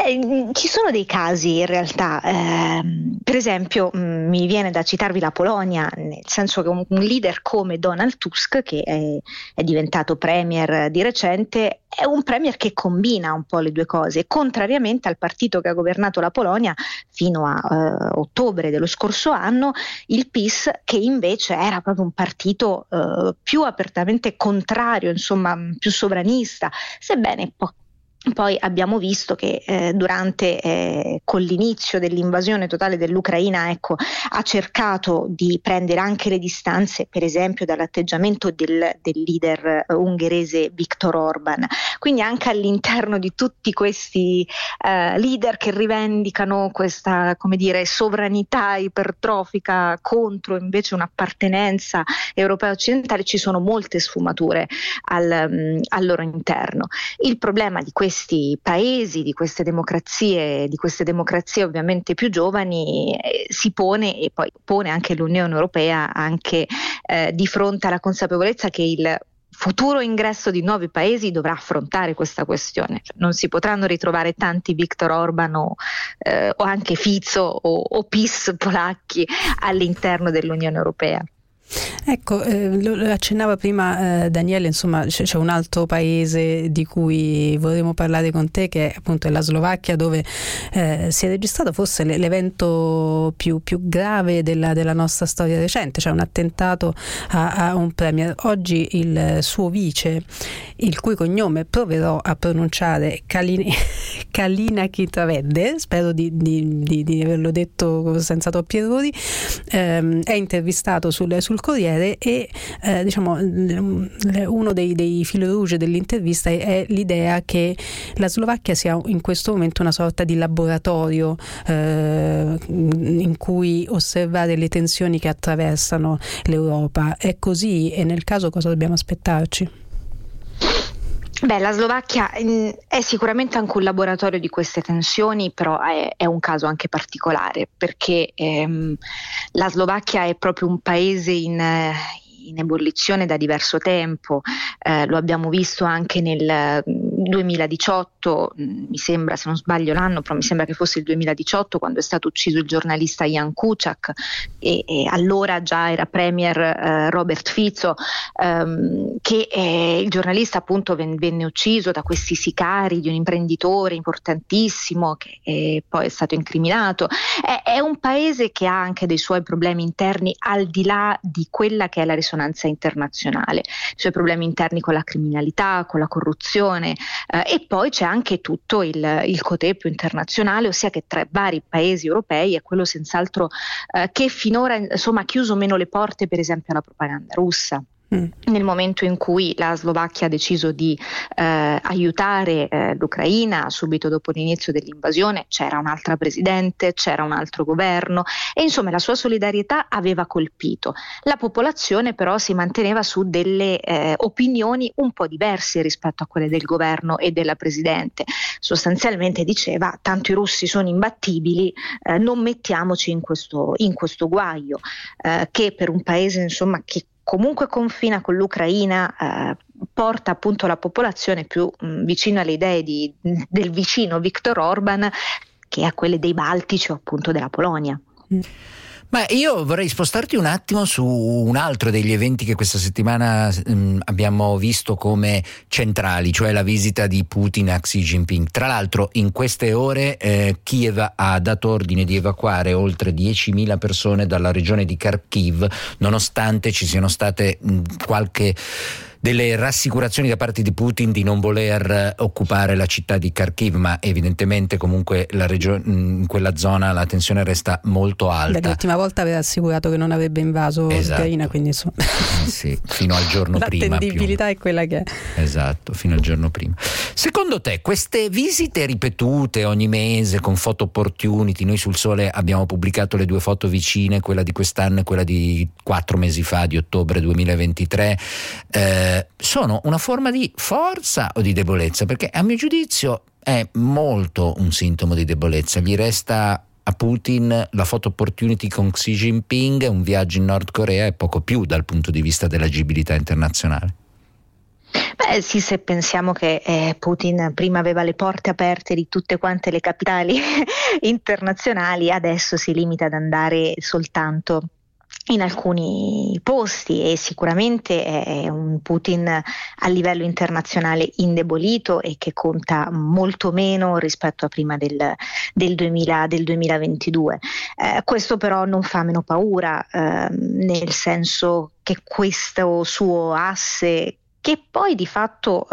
Beh, ci sono dei casi in realtà, eh, per esempio mh, mi viene da citarvi la Polonia, nel senso che un, un leader come Donald Tusk, che è, è diventato premier di recente, è un premier che combina un po' le due cose, contrariamente al partito che ha governato la Polonia fino a eh, ottobre dello scorso anno, il PiS, che invece era proprio un partito eh, più apertamente contrario, insomma più sovranista, sebbene po- Poi abbiamo visto che eh, durante, eh, con l'inizio dell'invasione totale dell'Ucraina, ecco, ha cercato di prendere anche le distanze, per esempio, dall'atteggiamento del, del leader eh, ungherese Viktor Orban. Quindi anche all'interno di tutti questi eh, leader che rivendicano questa, come dire, sovranità ipertrofica contro invece un'appartenenza europea occidentale, ci sono molte sfumature al, um, al loro interno. Il problema di questi questi paesi, di queste democrazie, di queste democrazie ovviamente più giovani, eh, si pone, e poi pone anche l'Unione Europea anche eh, di fronte alla consapevolezza che il futuro ingresso di nuovi paesi dovrà affrontare questa questione. Cioè, non si potranno ritrovare tanti Viktor Orban o, eh, o anche Fico o, o PiS polacchi all'interno dell'Unione Europea. Ecco, eh, lo accennava prima eh, Daniele, insomma c'è, c'è un altro paese di cui vorremmo parlare con te, che è appunto la Slovacchia, dove eh, si è registrato forse l'evento più, più grave della, della nostra storia recente, cioè un attentato a, a un premier. Oggi il suo vice, il cui cognome proverò a pronunciare, Kalin- Kalina Kitavede, spero di, di, di, di averlo detto senza troppi errori, ehm, è intervistato sul, sul Corriere e eh, diciamo uno dei, dei fil rouge dell'intervista è, è l'idea che la Slovacchia sia in questo momento una sorta di laboratorio eh, in cui osservare le tensioni che attraversano l'Europa. È così? E nel caso cosa dobbiamo aspettarci? Beh, la Slovacchia è sicuramente anche un laboratorio di queste tensioni, però è, è un caso anche particolare, perché ehm, la Slovacchia è proprio un paese in, in ebollizione da diverso tempo, eh, lo abbiamo visto anche nel duemiladiciotto, mi sembra, se non sbaglio l'anno, però mi sembra che fosse il duemiladiciotto, quando è stato ucciso il giornalista Jan Kuciak e, e allora già era premier eh, Robert Fico, ehm, che eh, il giornalista appunto ven- venne ucciso da questi sicari di un imprenditore importantissimo che eh, poi è stato incriminato. È, è un paese che ha anche dei suoi problemi interni al di là di quella che è la risonanza internazionale, i suoi problemi interni con la criminalità, con la corruzione. Uh, e poi c'è anche tutto il, il cotè più internazionale, ossia che tra vari paesi europei è quello senz'altro uh, che finora insomma ha chiuso meno le porte, per esempio, alla propaganda russa. Mm. Nel momento in cui la Slovacchia ha deciso di eh, aiutare eh, l'Ucraina subito dopo l'inizio dell'invasione, c'era un'altra presidente, c'era un altro governo e insomma la sua solidarietà aveva colpito. La popolazione però si manteneva su delle eh, opinioni un po' diverse rispetto a quelle del governo e della presidente. Sostanzialmente diceva: tanto i russi sono imbattibili, eh, non mettiamoci in questo, in questo guaio, eh, che per un paese insomma che comunque confina con l'Ucraina, eh, porta appunto la popolazione più mh, vicino alle idee di, del vicino Viktor Orban che a quelle dei Baltici o appunto della Polonia. Mm. Ma io vorrei spostarti un attimo su un altro degli eventi che questa settimana mh, abbiamo visto come centrali, cioè la visita di Putin a Xi Jinping. Tra l'altro in queste ore eh, Kiev ha dato ordine di evacuare oltre diecimila persone dalla regione di Kharkiv, nonostante ci siano state mh, qualche delle rassicurazioni da parte di Putin di non voler occupare la città di Kharkiv, ma evidentemente comunque la regione, in quella zona la tensione resta molto alta. Beh, l'ultima volta aveva assicurato che non avrebbe invaso esatto. l'Ucraina, quindi insomma sì, fino al giorno prima. L'attendibilità è quella che è. Esatto, fino al giorno prima. Secondo te queste visite ripetute ogni mese con photo opportunity, noi sul Sole abbiamo pubblicato le due foto vicine, quella di quest'anno e quella di quattro mesi fa, di ottobre duemilaventitré, eh, sono una forma di forza o di debolezza? Perché a mio giudizio è molto un sintomo di debolezza. Gli resta a Putin la photo opportunity con Xi Jinping, un viaggio in Nord Corea e poco più dal punto di vista dell'agibilità internazionale. Beh sì, se pensiamo che eh, Putin prima aveva le porte aperte di tutte quante le capitali internazionali, adesso si limita ad andare soltanto in alcuni posti, e sicuramente è un Putin a livello internazionale indebolito e che conta molto meno rispetto a prima del, del, duemila, del duemilaventidue. Eh, questo però non fa meno paura, eh, nel senso che questo suo asse, che poi di fatto eh,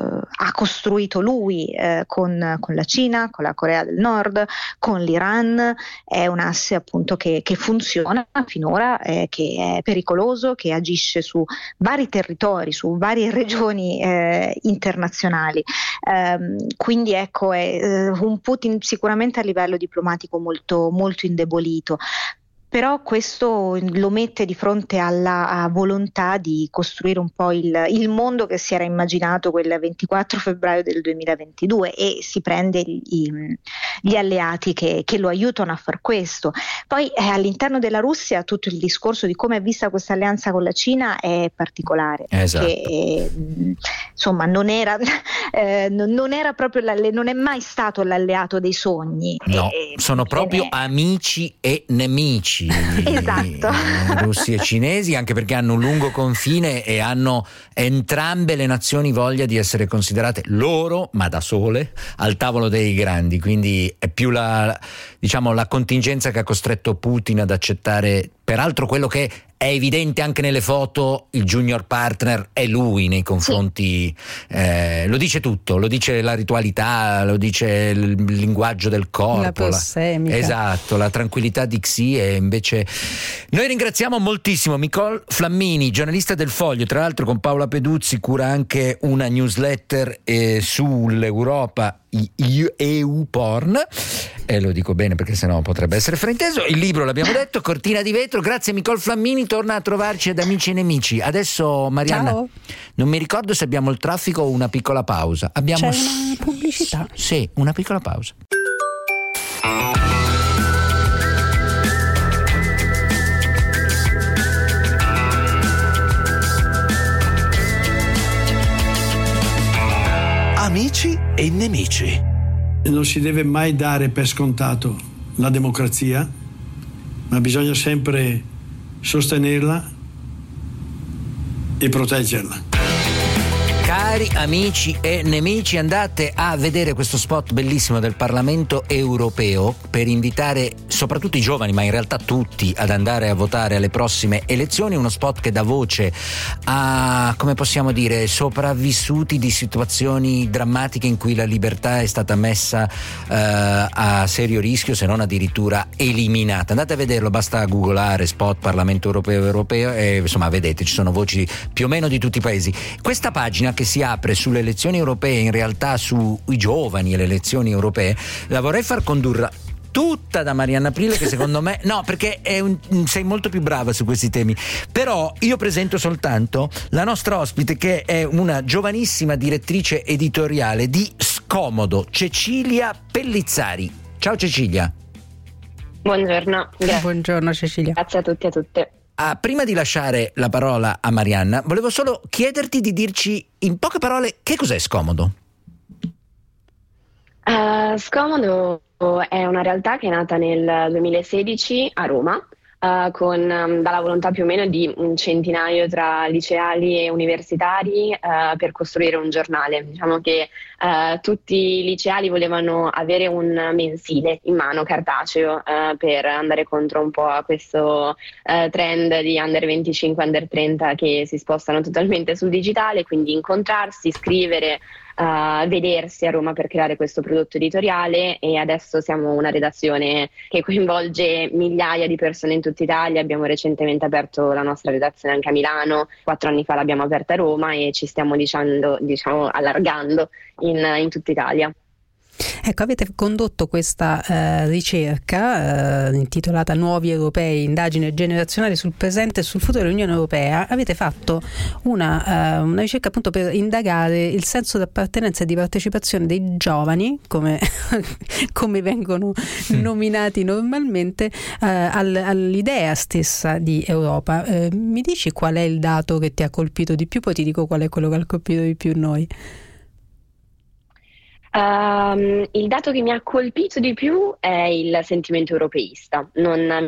ha costruito lui eh, con, con la Cina, con la Corea del Nord, con l'Iran, è un asse appunto che, che funziona finora, eh, che è pericoloso, che agisce su vari territori, su varie regioni eh, internazionali. Um, quindi ecco, è uh, un Putin sicuramente a livello diplomatico molto, molto indebolito. Però questo lo mette di fronte alla volontà di costruire un po' il, il mondo che si era immaginato quel ventiquattro febbraio del duemilaventidue, e si prende gli, gli alleati che, che lo aiutano a far questo. Poi eh, all'interno della Russia tutto il discorso di come è vista questa alleanza con la Cina è particolare, esatto. Perché eh, insomma non era, eh, non era proprio non è mai stato l'alleato dei sogni. No, e, sono proprio viene... amici e nemici. Esatto. Russi e cinesi, anche perché hanno un lungo confine e hanno entrambe le nazioni voglia di essere considerate loro, ma da sole, al tavolo dei grandi. Quindi è più la, diciamo, la contingenza che ha costretto Putin ad accettare, peraltro quello che è evidente anche nelle foto, il junior partner è lui nei confronti, eh, lo dice tutto, lo dice la ritualità, lo dice il linguaggio del corpo, la prossemica. La, esatto, la tranquillità di Xi. E invece noi ringraziamo moltissimo Nicole Flammini, giornalista del Foglio, tra l'altro con Paola Peduzzi cura anche una newsletter eh, sull'Europa, E U Porn, e eh, lo dico bene perché sennò potrebbe essere frainteso. Il libro l'abbiamo detto, Cortina di vetro. Grazie Nicole Flammini, torna a trovarci ad Amici e Nemici. Adesso Marianna, ciao. Non mi ricordo se abbiamo il traffico o una piccola pausa. Abbiamo C'è una pubblicità. Sì, una piccola pausa. Amici e nemici. Non si deve mai dare per scontato la democrazia, ma bisogna sempre sostenerla e proteggerla. Cari amici e nemici, andate a vedere questo spot bellissimo del Parlamento europeo per invitare soprattutto i giovani, ma in realtà tutti, ad andare a votare alle prossime elezioni. Uno spot che dà voce a, come possiamo dire, sopravvissuti di situazioni drammatiche in cui la libertà è stata messa eh, a serio rischio, se non addirittura eliminata. Andate a vederlo, basta googolare spot Parlamento europeo europeo e insomma vedete, ci sono voci più o meno di tutti i paesi. Questa pagina che si apre sulle elezioni europee, in realtà sui giovani e le elezioni europee, la vorrei far condurre tutta da Marianna Aprile, che secondo me no, perché è un, sei molto più brava su questi temi. Però io presento soltanto la nostra ospite, che è una giovanissima direttrice editoriale di Scomodo, Cecilia Pellizzari. Ciao Cecilia. Buongiorno. Grazie. Buongiorno Cecilia. Grazie a tutti e a tutte. Ah, prima di lasciare la parola a Marianna, volevo solo chiederti di dirci in poche parole che cos'è Scomodo. Uh, Scomodo è una realtà che è nata nel duemilasedici a Roma, uh, con, um, dalla volontà più o meno di un centinaio tra liceali e universitari uh, per costruire un giornale. Diciamo che uh, tutti i liceali volevano avere un mensile in mano, cartaceo, uh, per andare contro un po' a questo uh, trend di under venticinque, under trenta che si spostano totalmente sul digitale, quindi incontrarsi, scrivere, Uh, vedersi a Roma per creare questo prodotto editoriale. E adesso siamo una redazione che coinvolge migliaia di persone in tutta Italia. Abbiamo recentemente aperto la nostra redazione anche a Milano, quattro anni fa l'abbiamo aperta a Roma e ci stiamo diciamo, diciamo allargando in, in tutta Italia. Ecco, avete condotto questa eh, ricerca eh, intitolata Nuovi Europei, indagine generazionale sul presente e sul futuro dell'Unione Europea. Avete fatto una, uh, una ricerca appunto per indagare il senso di appartenenza e di partecipazione dei giovani, come, come vengono nominati normalmente, uh, al, all'idea stessa di Europa. Uh, mi dici qual è il dato che ti ha colpito di più, poi ti dico qual è quello che ha colpito di più noi. Um, il dato che mi ha colpito di più è il sentimento europeista. Non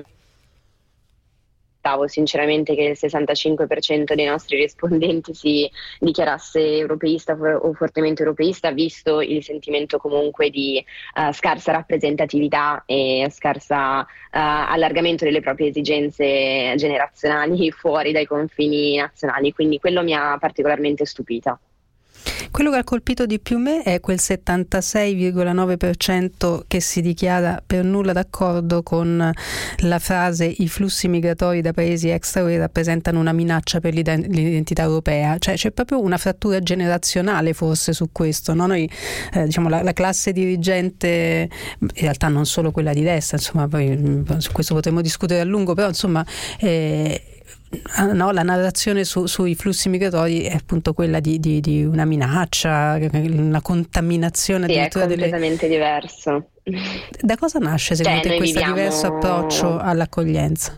pensavo sinceramente che il sessantacinque per cento dei nostri rispondenti si dichiarasse europeista o fortemente europeista, visto il sentimento comunque di uh, scarsa rappresentatività e scarsa uh, allargamento delle proprie esigenze generazionali fuori dai confini nazionali, quindi quello mi ha particolarmente stupita. Quello che ha colpito di più me è quel settantasei virgola nove per cento che si dichiara per nulla d'accordo con la frase "i flussi migratori da paesi extra U E rappresentano una minaccia per l'identità europea". Cioè c'è proprio una frattura generazionale forse su questo, no? Noi eh, diciamo la, la classe dirigente, in realtà non solo quella di destra, insomma poi su questo potremmo discutere a lungo, però insomma eh, no, la narrazione su, sui flussi migratori è appunto quella di, di, di una minaccia, una contaminazione. Sì, è completamente delle... diverso. Da cosa nasce secondo cioè, te questo viviamo... diverso approccio all'accoglienza?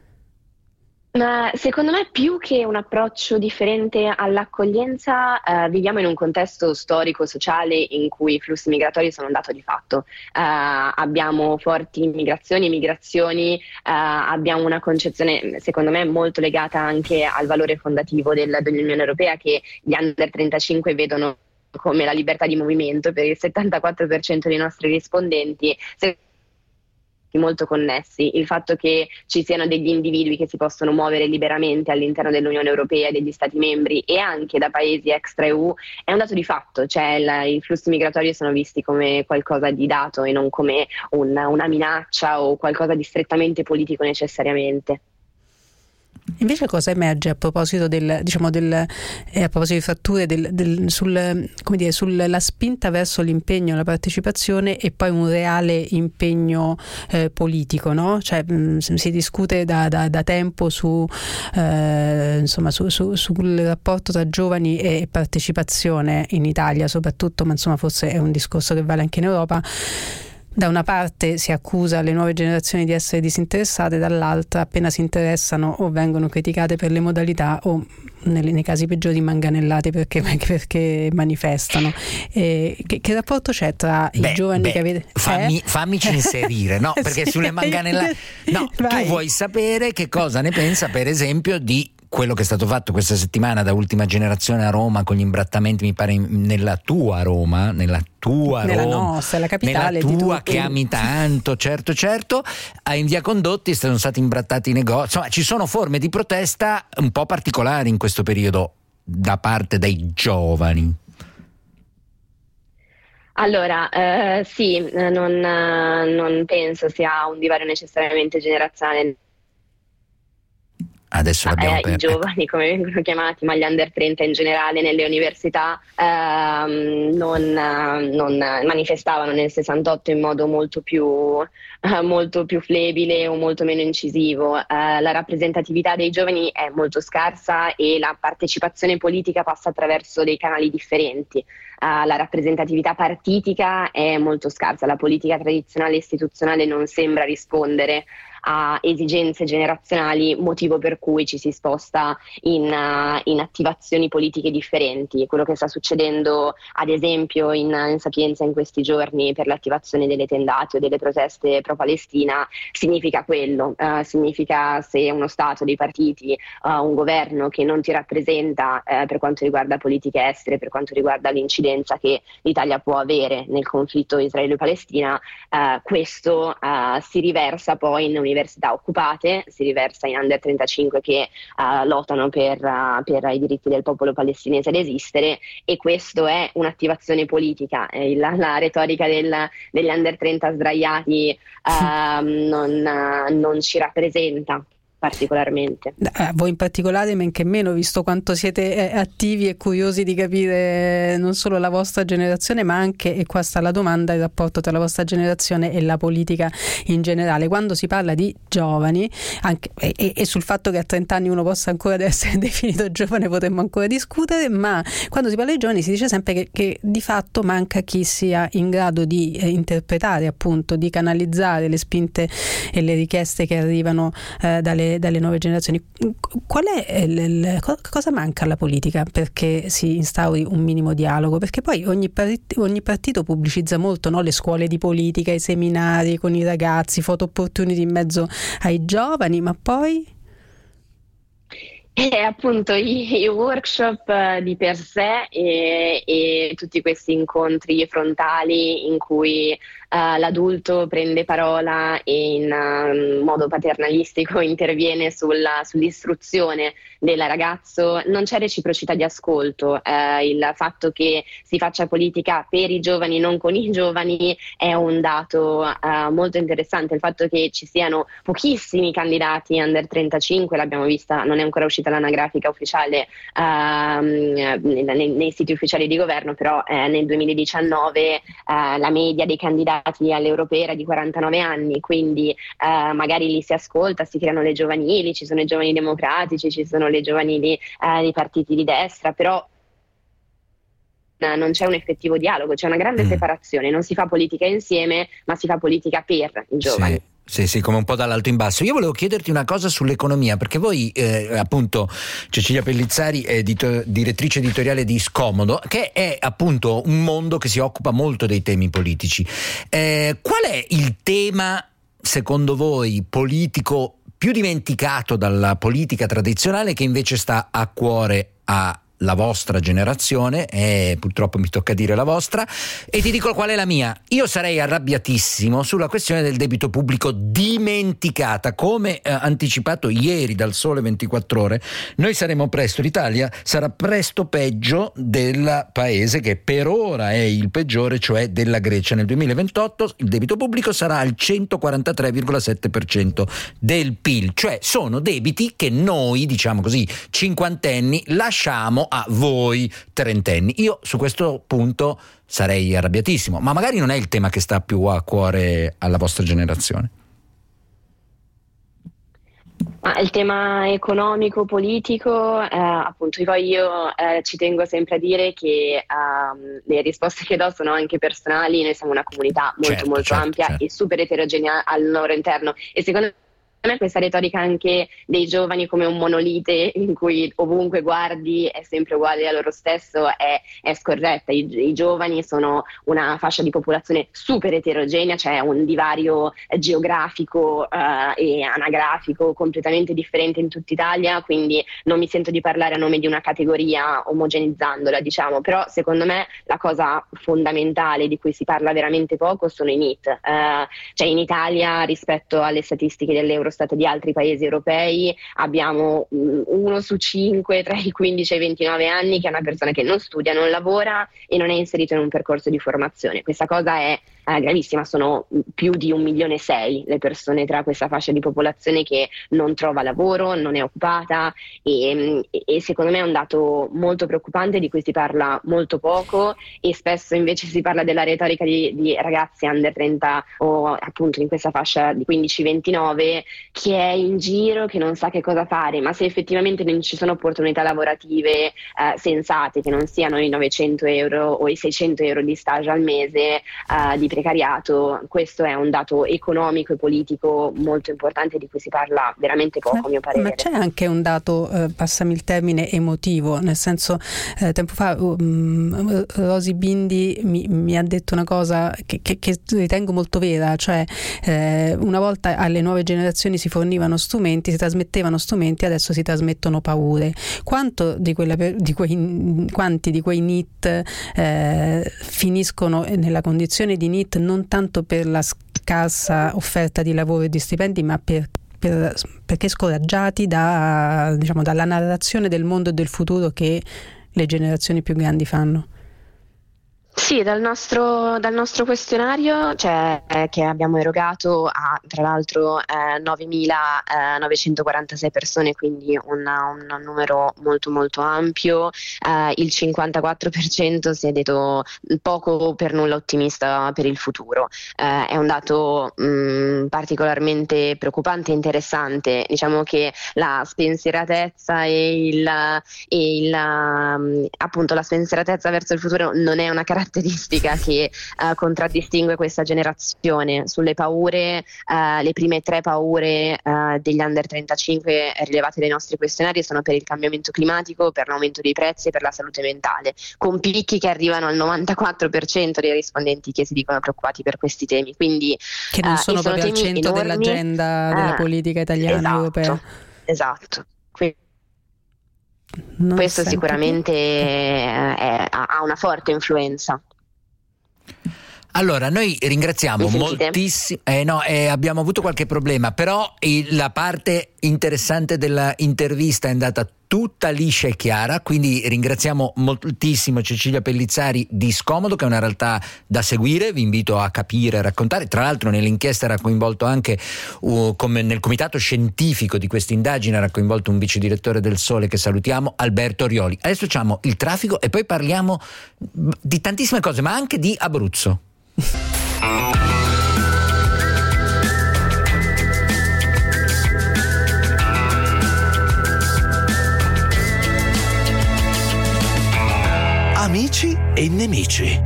Ma secondo me più che un approccio differente all'accoglienza eh, viviamo in un contesto storico-sociale in cui i flussi migratori sono un dato di fatto. Eh, abbiamo forti migrazioni, migrazioni, eh, abbiamo una concezione secondo me molto legata anche al valore fondativo del, dell'Unione Europea, che gli under trentacinque vedono come la libertà di movimento. Per il settantaquattro per cento dei nostri rispondenti se molto connessi. Il fatto che ci siano degli individui che si possono muovere liberamente all'interno dell'Unione Europea e degli Stati membri e anche da paesi extra E U è un dato di fatto, cioè il, i flussi migratori sono visti come qualcosa di dato e non come un, una minaccia o qualcosa di strettamente politico necessariamente. Invece cosa emerge a proposito del, diciamo del, eh, a proposito di fratture del, del, sul, come dire, sulla spinta verso l'impegno, la partecipazione e poi un reale impegno eh, politico, no? Cioè mh, si discute da, da, da tempo su, eh, insomma, su, su, sul rapporto tra giovani e partecipazione in Italia soprattutto, ma insomma forse è un discorso che vale anche in Europa. Da una parte si accusa le nuove generazioni di essere disinteressate, dall'altra appena si interessano o vengono criticate per le modalità o nei, nei casi peggiori manganellate perché, perché manifestano. E che, che rapporto c'è tra beh, i giovani beh, che avete? Fammi, eh? Fammici inserire, no? Perché sì. sulle manganellate... No, Vai. Tu vuoi sapere che cosa ne pensa per esempio di quello che è stato fatto questa settimana da Ultima Generazione a Roma con gli imbrattamenti, mi pare, nella tua Roma, nella tua nella Roma, nostra, la capitale nella tua di che ami tanto, certo certo, in via Condotti sono stati imbrattati i negozi, insomma ci sono forme di protesta un po' particolari in questo periodo da parte dei giovani. Allora, eh, sì, non, non penso sia un divario necessariamente generazionale. Adesso l'abbiamo eh, per... i giovani come vengono chiamati, ma gli under trenta in generale nelle università ehm, non, non manifestavano nel sessantotto in modo molto più, eh, molto più flebile o molto meno incisivo. Eh, la rappresentatività dei giovani è molto scarsa e la partecipazione politica passa attraverso dei canali differenti. Uh, la rappresentatività partitica è molto scarsa, la politica tradizionale e istituzionale non sembra rispondere a esigenze generazionali, motivo per cui ci si sposta in, uh, in attivazioni politiche differenti. Quello che sta succedendo ad esempio in, in Sapienza in questi giorni per l'attivazione delle tendate o delle proteste pro-Palestina significa quello, uh, significa se uno Stato, dei partiti, uh, un governo che non ti rappresenta uh, per quanto riguarda politiche estere, per quanto riguarda l'incidenza che l'Italia può avere nel conflitto Israele-Palestina, uh, questo uh, si riversa poi in università occupate, si riversa in under trentacinque che uh, lottano per, uh, per i diritti del popolo palestinese ad esistere, e questo è un'attivazione politica. Eh, la, la retorica del, degli under trenta sdraiati uh, non, uh, non ci rappresenta particolarmente. Eh, voi in particolare, men che meno, visto quanto siete eh, attivi e curiosi di capire non solo la vostra generazione, ma anche, e qua sta la domanda, il rapporto tra la vostra generazione e la politica in generale. Quando si parla di giovani, anche, e, e sul fatto che a trenta anni uno possa ancora essere definito giovane potremmo ancora discutere, ma quando si parla di giovani si dice sempre che, che di fatto manca chi sia in grado di eh, interpretare, appunto, di canalizzare le spinte e le richieste che arrivano eh, dalle, dalle nuove generazioni. Qual è il, il, cosa manca alla politica perché si instauri un minimo dialogo? Perché poi ogni, part, ogni partito pubblicizza molto, no? Le scuole di politica, i seminari con i ragazzi, photo opportunity in mezzo ai giovani, ma poi E appunto i, i workshop di per sé e, e tutti questi incontri frontali in cui uh, l'adulto prende parola e in uh, modo paternalistico interviene sulla, sull'istruzione del ragazzo, non c'è reciprocità di ascolto. Uh, il fatto che si faccia politica per i giovani, non con i giovani, è un dato uh, molto interessante. Il fatto che ci siano pochissimi candidati under trentacinque, l'abbiamo vista, non è ancora uscita l'anagrafica ufficiale uh, nei, nei siti ufficiali di governo, però eh, nel duemiladiciannove uh, la media dei candidati alle europee era di quarantanove anni, quindi uh, magari lì si ascolta, si creano le giovanili, ci sono i giovani democratici, ci sono le giovanili uh, dei partiti di destra, però non c'è un effettivo dialogo, c'è una grande mm. separazione, non si fa politica insieme, ma si fa politica per i giovani. Sì. Sì, sì, come un po' dall'alto in basso. Io volevo chiederti una cosa sull'economia, perché voi, eh, appunto, Cecilia Pellizzari è edito- direttrice editoriale di Scomodo, che è appunto un mondo che si occupa molto dei temi politici. Eh, qual è il tema, secondo voi, politico più dimenticato dalla politica tradizionale che invece sta a cuore a la vostra generazione, e purtroppo mi tocca dire la vostra, e ti dico qual è la mia? Io sarei arrabbiatissimo sulla questione del debito pubblico, dimenticata, come eh, anticipato ieri dal Sole ventiquattro Ore. Noi saremo presto, l'Italia sarà presto peggio del paese che per ora è il peggiore, cioè della Grecia. Nel duemilaventotto il debito pubblico sarà al centoquarantatré virgola sette per cento del P I L, cioè sono debiti che noi, diciamo così, cinquantenni lasciamo a voi trentenni. Io su questo punto sarei arrabbiatissimo, ma magari non è il tema che sta più a cuore alla vostra generazione. Ma il tema economico, politico, eh, appunto poi io eh, ci tengo sempre a dire che um, le risposte che do sono anche personali. Noi siamo una comunità molto certo, molto certo, ampia certo. e super eterogenea al loro interno, e secondo me questa retorica anche dei giovani come un monolite in cui ovunque guardi è sempre uguale a loro stesso è, è scorretta. I, i giovani sono una fascia di popolazione super eterogenea, c'è un divario geografico uh, e anagrafico completamente differente in tutta Italia, quindi non mi sento di parlare a nome di una categoria omogenizzandola, diciamo. Però secondo me la cosa fondamentale di cui si parla veramente poco sono i N I T. Uh, cioè in Italia, rispetto alle statistiche dell'Eurostat di altri paesi europei, abbiamo uno su cinque tra i quindici e i ventinove anni che è una persona che non studia, non lavora e non è inserito in un percorso di formazione. Questa cosa è eh, gravissima, sono più di un milione e sei le persone tra questa fascia di popolazione che non trova lavoro, non è occupata, e, e secondo me è un dato molto preoccupante di cui si parla molto poco, e spesso invece si parla della retorica di, di ragazzi under trenta o appunto in questa fascia di quindici ventinove che è in giro, che non sa che cosa fare. Ma se effettivamente non ci sono opportunità lavorative eh, sensate, che non siano i novecento euro o i seicento euro di stage al mese eh, di precariato, questo è un dato economico e politico molto importante di cui si parla veramente poco, ma, a mio parere. Ma c'è anche un dato, eh, passami il termine, emotivo, nel senso, eh, tempo fa um, Rosy Bindi mi, mi ha detto una cosa che, che, che ritengo molto vera, cioè eh, una volta alle nuove generazioni si fornivano strumenti, si trasmettevano strumenti, adesso si trasmettono paure. Quanto di quella, di quei, quanti di quei N I T eh, finiscono nella condizione di N I T non tanto per la scarsa offerta di lavoro e di stipendi, ma per Per, perché scoraggiati da, diciamo, dalla narrazione del mondo e del futuro che le generazioni più grandi fanno? Sì, dal nostro, dal nostro questionario, cioè, eh, che abbiamo erogato a, tra l'altro, eh, novemilanovecentoquarantasei persone, quindi una, un numero molto molto ampio, eh, il cinquantaquattro per cento si è detto poco per nulla ottimista per il futuro. Eh, è un dato mh, particolarmente preoccupante e interessante. Diciamo che la spensieratezza e il, e il um, appunto la spensieratezza verso il futuro non è una caratteristica che uh, contraddistingue questa generazione. Sulle paure, uh, le prime tre paure uh, degli under trentacinque rilevate dai nostri questionari sono per il cambiamento climatico, per l'aumento dei prezzi e per la salute mentale, con picchi che arrivano al novantaquattro per cento dei rispondenti che si dicono preoccupati per questi temi. Quindi, che non sono, uh, sono proprio al centro enormi, dell'agenda uh, della politica italiana, esatto, europea. Esatto. Quindi, Non questo sento. sicuramente è, è, ha una forte influenza. Allora, noi ringraziamo moltissimo. Eh no, eh, abbiamo avuto qualche problema, però il, la parte interessante dell'intervista è andata tutta liscia e chiara, quindi ringraziamo moltissimo Cecilia Pellizzari di Scomodo, che è una realtà da seguire, vi invito a capire e raccontare. Tra l'altro nell'inchiesta era coinvolto anche, uh, come nel comitato scientifico di questa indagine era coinvolto un vice direttore del Sole, che salutiamo, Alberto Orioli. Adesso facciamo il traffico e poi parliamo di tantissime cose, ma anche di Abruzzo. Amici e nemici.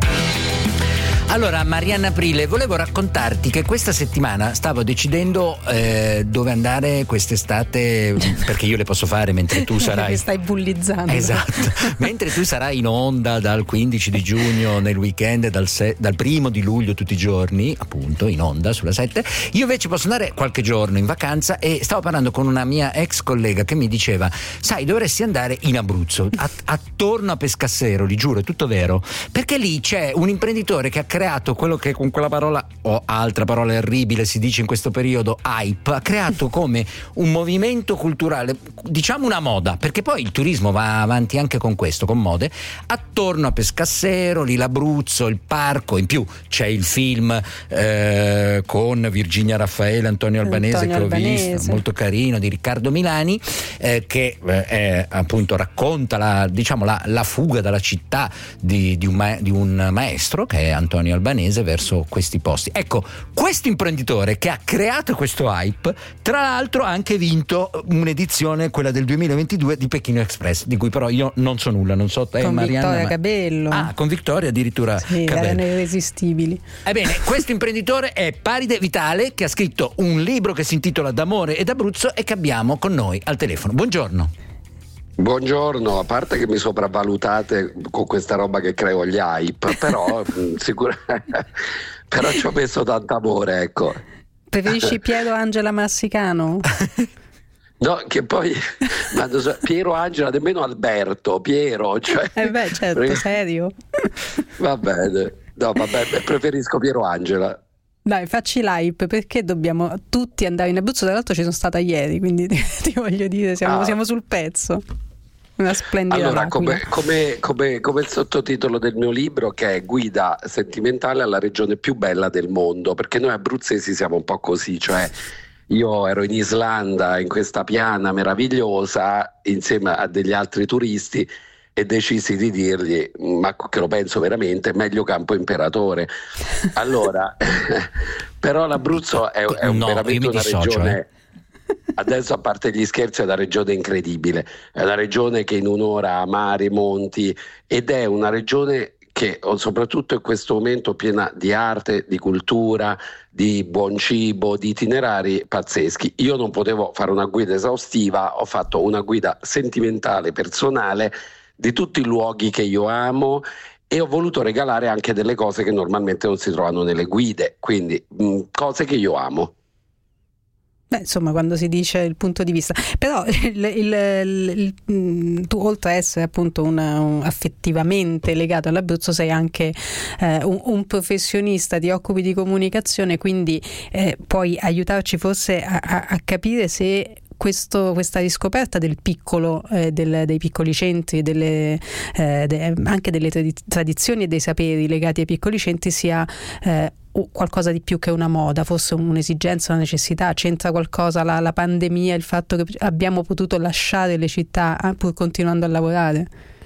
Allora, Marianna Aprile, volevo raccontarti che questa settimana stavo decidendo eh, dove andare quest'estate, perché io le posso fare mentre tu sarai... Mi stai bullizzando. Esatto, mentre tu sarai in onda dal quindici di giugno nel weekend, dal, se... dal primo di luglio tutti i giorni, appunto, in onda sulla sette, io invece posso andare qualche giorno in vacanza, e stavo parlando con una mia ex collega che mi diceva: sai, dovresti andare in Abruzzo, a- attorno a Pescassero, li giuro, è tutto vero, perché lì c'è un imprenditore che ha creato quello che con quella parola, o altra parola orribile si dice in questo periodo, hype, ha creato come un movimento culturale, diciamo una moda, perché poi il turismo va avanti anche con questo, con mode, attorno a Pescassero, lì l'Abruzzo, il parco, in più c'è il film eh, con Virginia Raffaele, Antonio Albanese, Antonio che ho Albanese. visto, molto carino, di Riccardo Milani, eh, che eh, è, appunto racconta la, diciamo, la, la fuga dalla città di, di, un ma- di un maestro che è Antonio Albanese verso questi posti. Ecco, questo imprenditore che ha creato questo hype, tra l'altro ha anche vinto un'edizione, quella del duemilaventidue, di Pechino Express, di cui però io non so nulla, non so te, con Marianna. Vittoria ma... Cabello. Ah, con Vittoria addirittura sì, Cabello. Erano irresistibili. Ebbene, questo imprenditore è Paride Vitale, che ha scritto un libro che si intitola D'amore ed Abruzzo e che abbiamo con noi al telefono. Buongiorno. Buongiorno, a parte che mi sopravvalutate con questa roba che creo gli hype, però sicuramente però ci ho messo tanto amore, ecco. Preferisci Piero Angela Massicano? No, che poi Piero Angela, nemmeno Alberto, Piero, cioè. Eh beh, certo, perché... serio. Va bene, no, vabbè, preferisco Piero Angela. Dai, facci l'hype, perché dobbiamo tutti andare in Abruzzo? Tra l'altro ci sono stata ieri, quindi ti, ti voglio dire, siamo, ah. siamo sul pezzo. Una splendida allora, l'aquila. come, come, come, come il sottotitolo del mio libro, che è Guida sentimentale alla regione più bella del mondo, perché noi abruzzesi siamo un po' così, cioè io ero in Islanda, in questa piana meravigliosa, insieme a degli altri turisti, e decisi di dirgli, ma che lo penso veramente, meglio Campo Imperatore. Allora, però l'Abruzzo è, è un, no, veramente una dissocio, regione... Eh. Adesso, a parte gli scherzi, è una regione incredibile, è una regione che in un'ora ha mari, monti, ed è una regione che soprattutto in questo momento piena di arte, di cultura, di buon cibo, di itinerari pazzeschi. Io non potevo fare una guida esaustiva, ho fatto una guida sentimentale, personale, di tutti i luoghi che io amo, e ho voluto regalare anche delle cose che normalmente non si trovano nelle guide, quindi mh, cose che io amo. Beh, insomma, quando si dice il punto di vista, però il, il, il, il, tu, oltre a essere appunto una, un, affettivamente legato all'Abruzzo, sei anche eh, un, un professionista, ti occupi di comunicazione, quindi eh, puoi aiutarci forse a, a, a capire se questo, questa riscoperta del piccolo, eh, del, dei piccoli centri, delle, eh, de, anche delle tradizioni e dei saperi legati ai piccoli centri sia eh, qualcosa di più che una moda, fosse un'esigenza, una necessità? C'entra qualcosa la, la pandemia, il fatto che abbiamo potuto lasciare le città pur continuando a lavorare?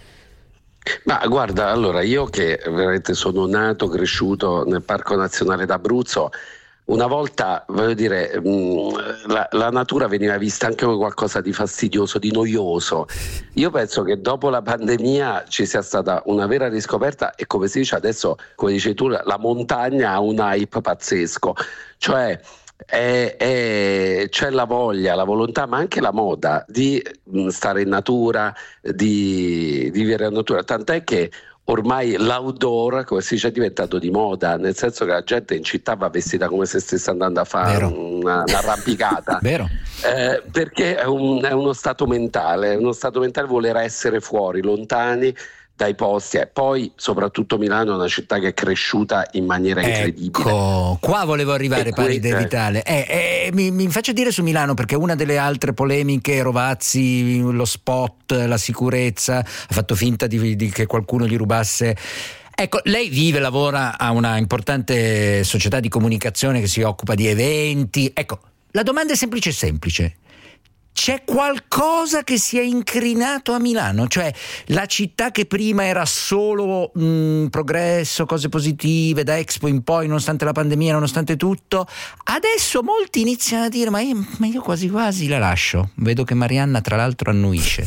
Ma guarda, allora io che veramente sono nato, cresciuto nel Parco Nazionale d'Abruzzo, una volta, voglio dire, mh, la, la natura veniva vista anche come qualcosa di fastidioso, di noioso. Io penso che dopo la pandemia ci sia stata una vera riscoperta e, come si dice adesso, come dici tu, la montagna ha un hype pazzesco, cioè è, è, c'è la voglia, la volontà, ma anche la moda di mh, stare in natura, di, di vivere in natura, tant'è che ormai l'outdoor, come si dice, è diventato di moda, nel senso che la gente in città va vestita come se stesse andando a fare Vero. una, un'arrampicata. Vero. Eh, perché è, un, è uno stato mentale, è uno stato mentale voler essere fuori, lontani dai posti. E poi soprattutto Milano è una città che è cresciuta in maniera incredibile. Ecco, qua volevo arrivare, Paride Vitale. Eh, eh, mi, mi faccio dire su Milano, perché una delle altre polemiche, Rovazzi, lo spot, la sicurezza, ha fatto finta di, di che qualcuno gli rubasse. Ecco, lei vive, lavora a una importante società di comunicazione che si occupa di eventi. Ecco, la domanda è semplice semplice. C'è qualcosa che si è incrinato a Milano? Cioè, la città che prima era solo mh, progresso, cose positive, da Expo in poi, nonostante la pandemia, nonostante tutto, adesso molti iniziano a dire ma io, ma io quasi quasi la lascio. Vedo che Marianna tra l'altro annuisce.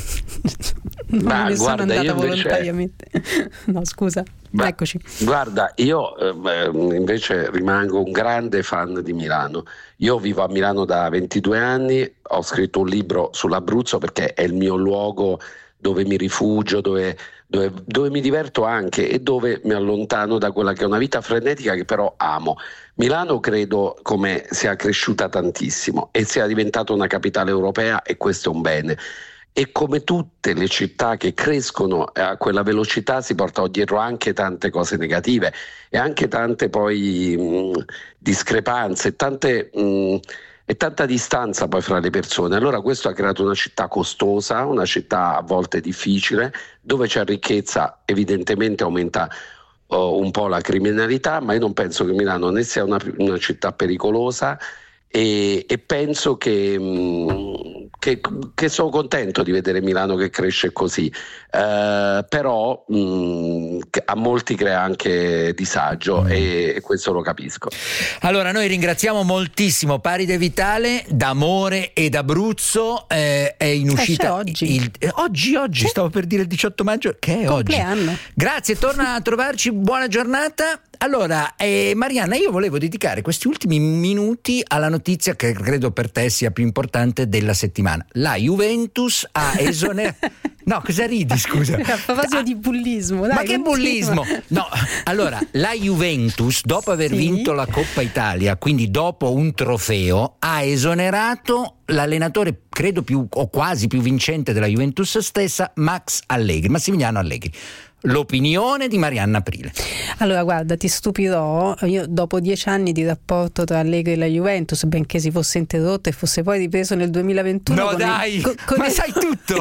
Ma non mi sono andata io invece... volontariamente. No, scusa. Beh, Eccoci. Guarda, io eh, invece rimango un grande fan di Milano. Io vivo a Milano da ventidue anni, ho scritto un libro sull'Abruzzo perché è il mio luogo dove mi rifugio, dove, dove, dove mi diverto anche e dove mi allontano da quella che è una vita frenetica che però amo. Milano credo come sia cresciuta tantissimo e sia diventata una capitale europea, e questo è un bene. E come tutte le città che crescono a quella velocità si portano dietro anche tante cose negative e anche tante poi mh, discrepanze, tante, mh, e tanta distanza poi fra le persone. Allora questo ha creato una città costosa, una città a volte difficile, dove c'è ricchezza, evidentemente aumenta oh, un po' la criminalità, ma io non penso che Milano ne sia una, una città pericolosa. E, e penso che, mh, che, che sono contento di vedere Milano che cresce così, uh, però mh, a molti crea anche disagio mm. e, e questo lo capisco. Allora noi ringraziamo moltissimo Paride Vitale, d'Amore e d'Abruzzo, eh, è in uscita oggi il, eh, oggi, oggi sì. Stavo per dire il diciotto maggio, che è compleanno. Oggi. Grazie, torna a trovarci, buona giornata. Allora, eh, Marianna, io volevo dedicare questi ultimi minuti alla notizia che credo per te sia più importante della settimana. La Juventus ha esonerato... No, cosa ridi, scusa? A proposito ah, di bullismo. Dai, ma che continua. bullismo? No, allora, la Juventus, dopo aver sì. vinto la Coppa Italia, quindi dopo un trofeo, ha esonerato l'allenatore, credo più o quasi più vincente della Juventus stessa, Max Allegri, Massimiliano Allegri. L'opinione di Marianna Aprile. Allora guarda, ti stupirò, io dopo dieci anni di rapporto tra Allegri e la Juventus, benché si fosse interrotto e fosse poi ripreso nel duemilaventuno, no con dai, il, con, con ma il, sai tutto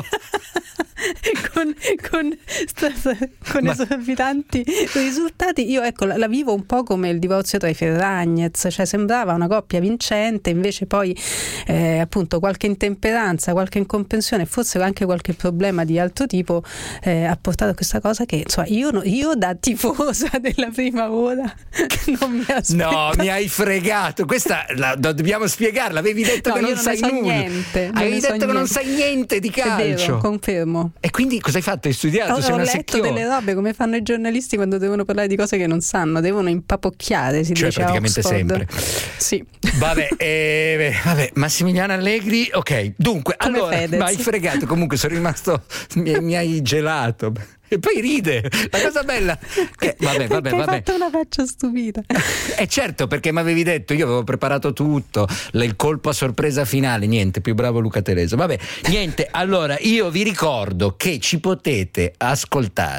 con, con, con ma... esorbitanti risultati, io ecco la, la vivo un po' come il divorzio tra i Ferragnez, cioè sembrava una coppia vincente, invece poi eh, appunto qualche intemperanza, qualche incomprensione, forse anche qualche problema di altro tipo eh, ha portato a questa cosa che insomma io, io da tifosa della prima ora non mi aspetto. No, mi hai fregato, questa la, dobbiamo spiegarla, avevi detto no, che non non sai so nulla niente, avevi detto so che niente. Non sai niente di calcio. È vero, confermo. E quindi cosa hai fatto? Hai studiato? Ho, Sei ho una letto secchione. delle robe come fanno i giornalisti quando devono parlare di cose che non sanno, devono impapocchiare, si cioè dice praticamente sempre. Sì. Vabbè, eh, vabbè, Massimiliano Allegri, ok. Dunque, come allora, Fedez. mi hai fregato, comunque sono rimasto, mi, mi hai gelato. E poi ride, la cosa bella che, vabbè, vabbè, perché vabbè. hai fatto una faccia stupida. Eh certo, perché mi avevi detto, io avevo preparato tutto, il colpo a sorpresa finale, niente, più bravo Luca Tereso. Vabbè, niente, allora io vi ricordo che ci potete ascoltare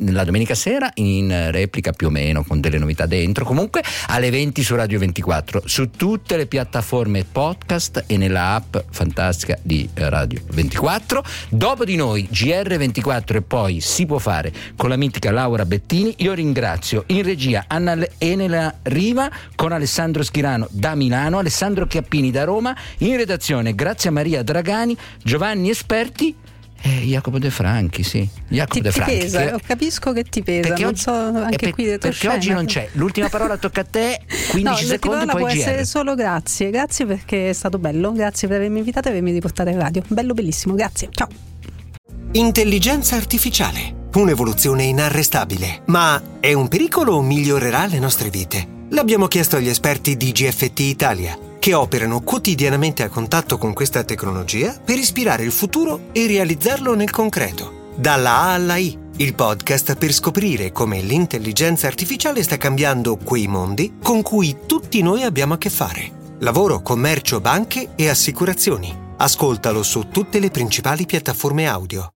la domenica sera in replica più o meno con delle novità dentro, comunque alle venti su Radio ventiquattro, su tutte le piattaforme podcast e nella app fantastica di Radio ventiquattro. Dopo di noi G R ventiquattro e poi Si può fare con la mitica Laura Bettini. Io ringrazio in regia Anna Enela Riva con Alessandro Schirano da Milano, Alessandro Chiappini da Roma, in redazione grazie a Maria Dragani, Giovanni Esperti e Jacopo De Franchi, sì. Jacopo Ti, De ti Franchi. pesa, che... capisco che ti pesa, perché non oggi, so anche per, qui perché scena. oggi non c'è. L'ultima parola tocca a te, quindici no, secondi, poi può G R. essere solo grazie, grazie perché è stato bello, grazie per avermi invitato e avermi riportato in radio. Bello, bellissimo, grazie, ciao. Intelligenza artificiale, un'evoluzione inarrestabile, ma è un pericolo o migliorerà le nostre vite? L'abbiamo chiesto agli esperti di G F T Italia, che operano quotidianamente a contatto con questa tecnologia per ispirare il futuro e realizzarlo nel concreto. Dalla A alla I, il podcast per scoprire come l'intelligenza artificiale sta cambiando quei mondi con cui tutti noi abbiamo a che fare. Lavoro, commercio, banche e assicurazioni. Ascoltalo su tutte le principali piattaforme audio.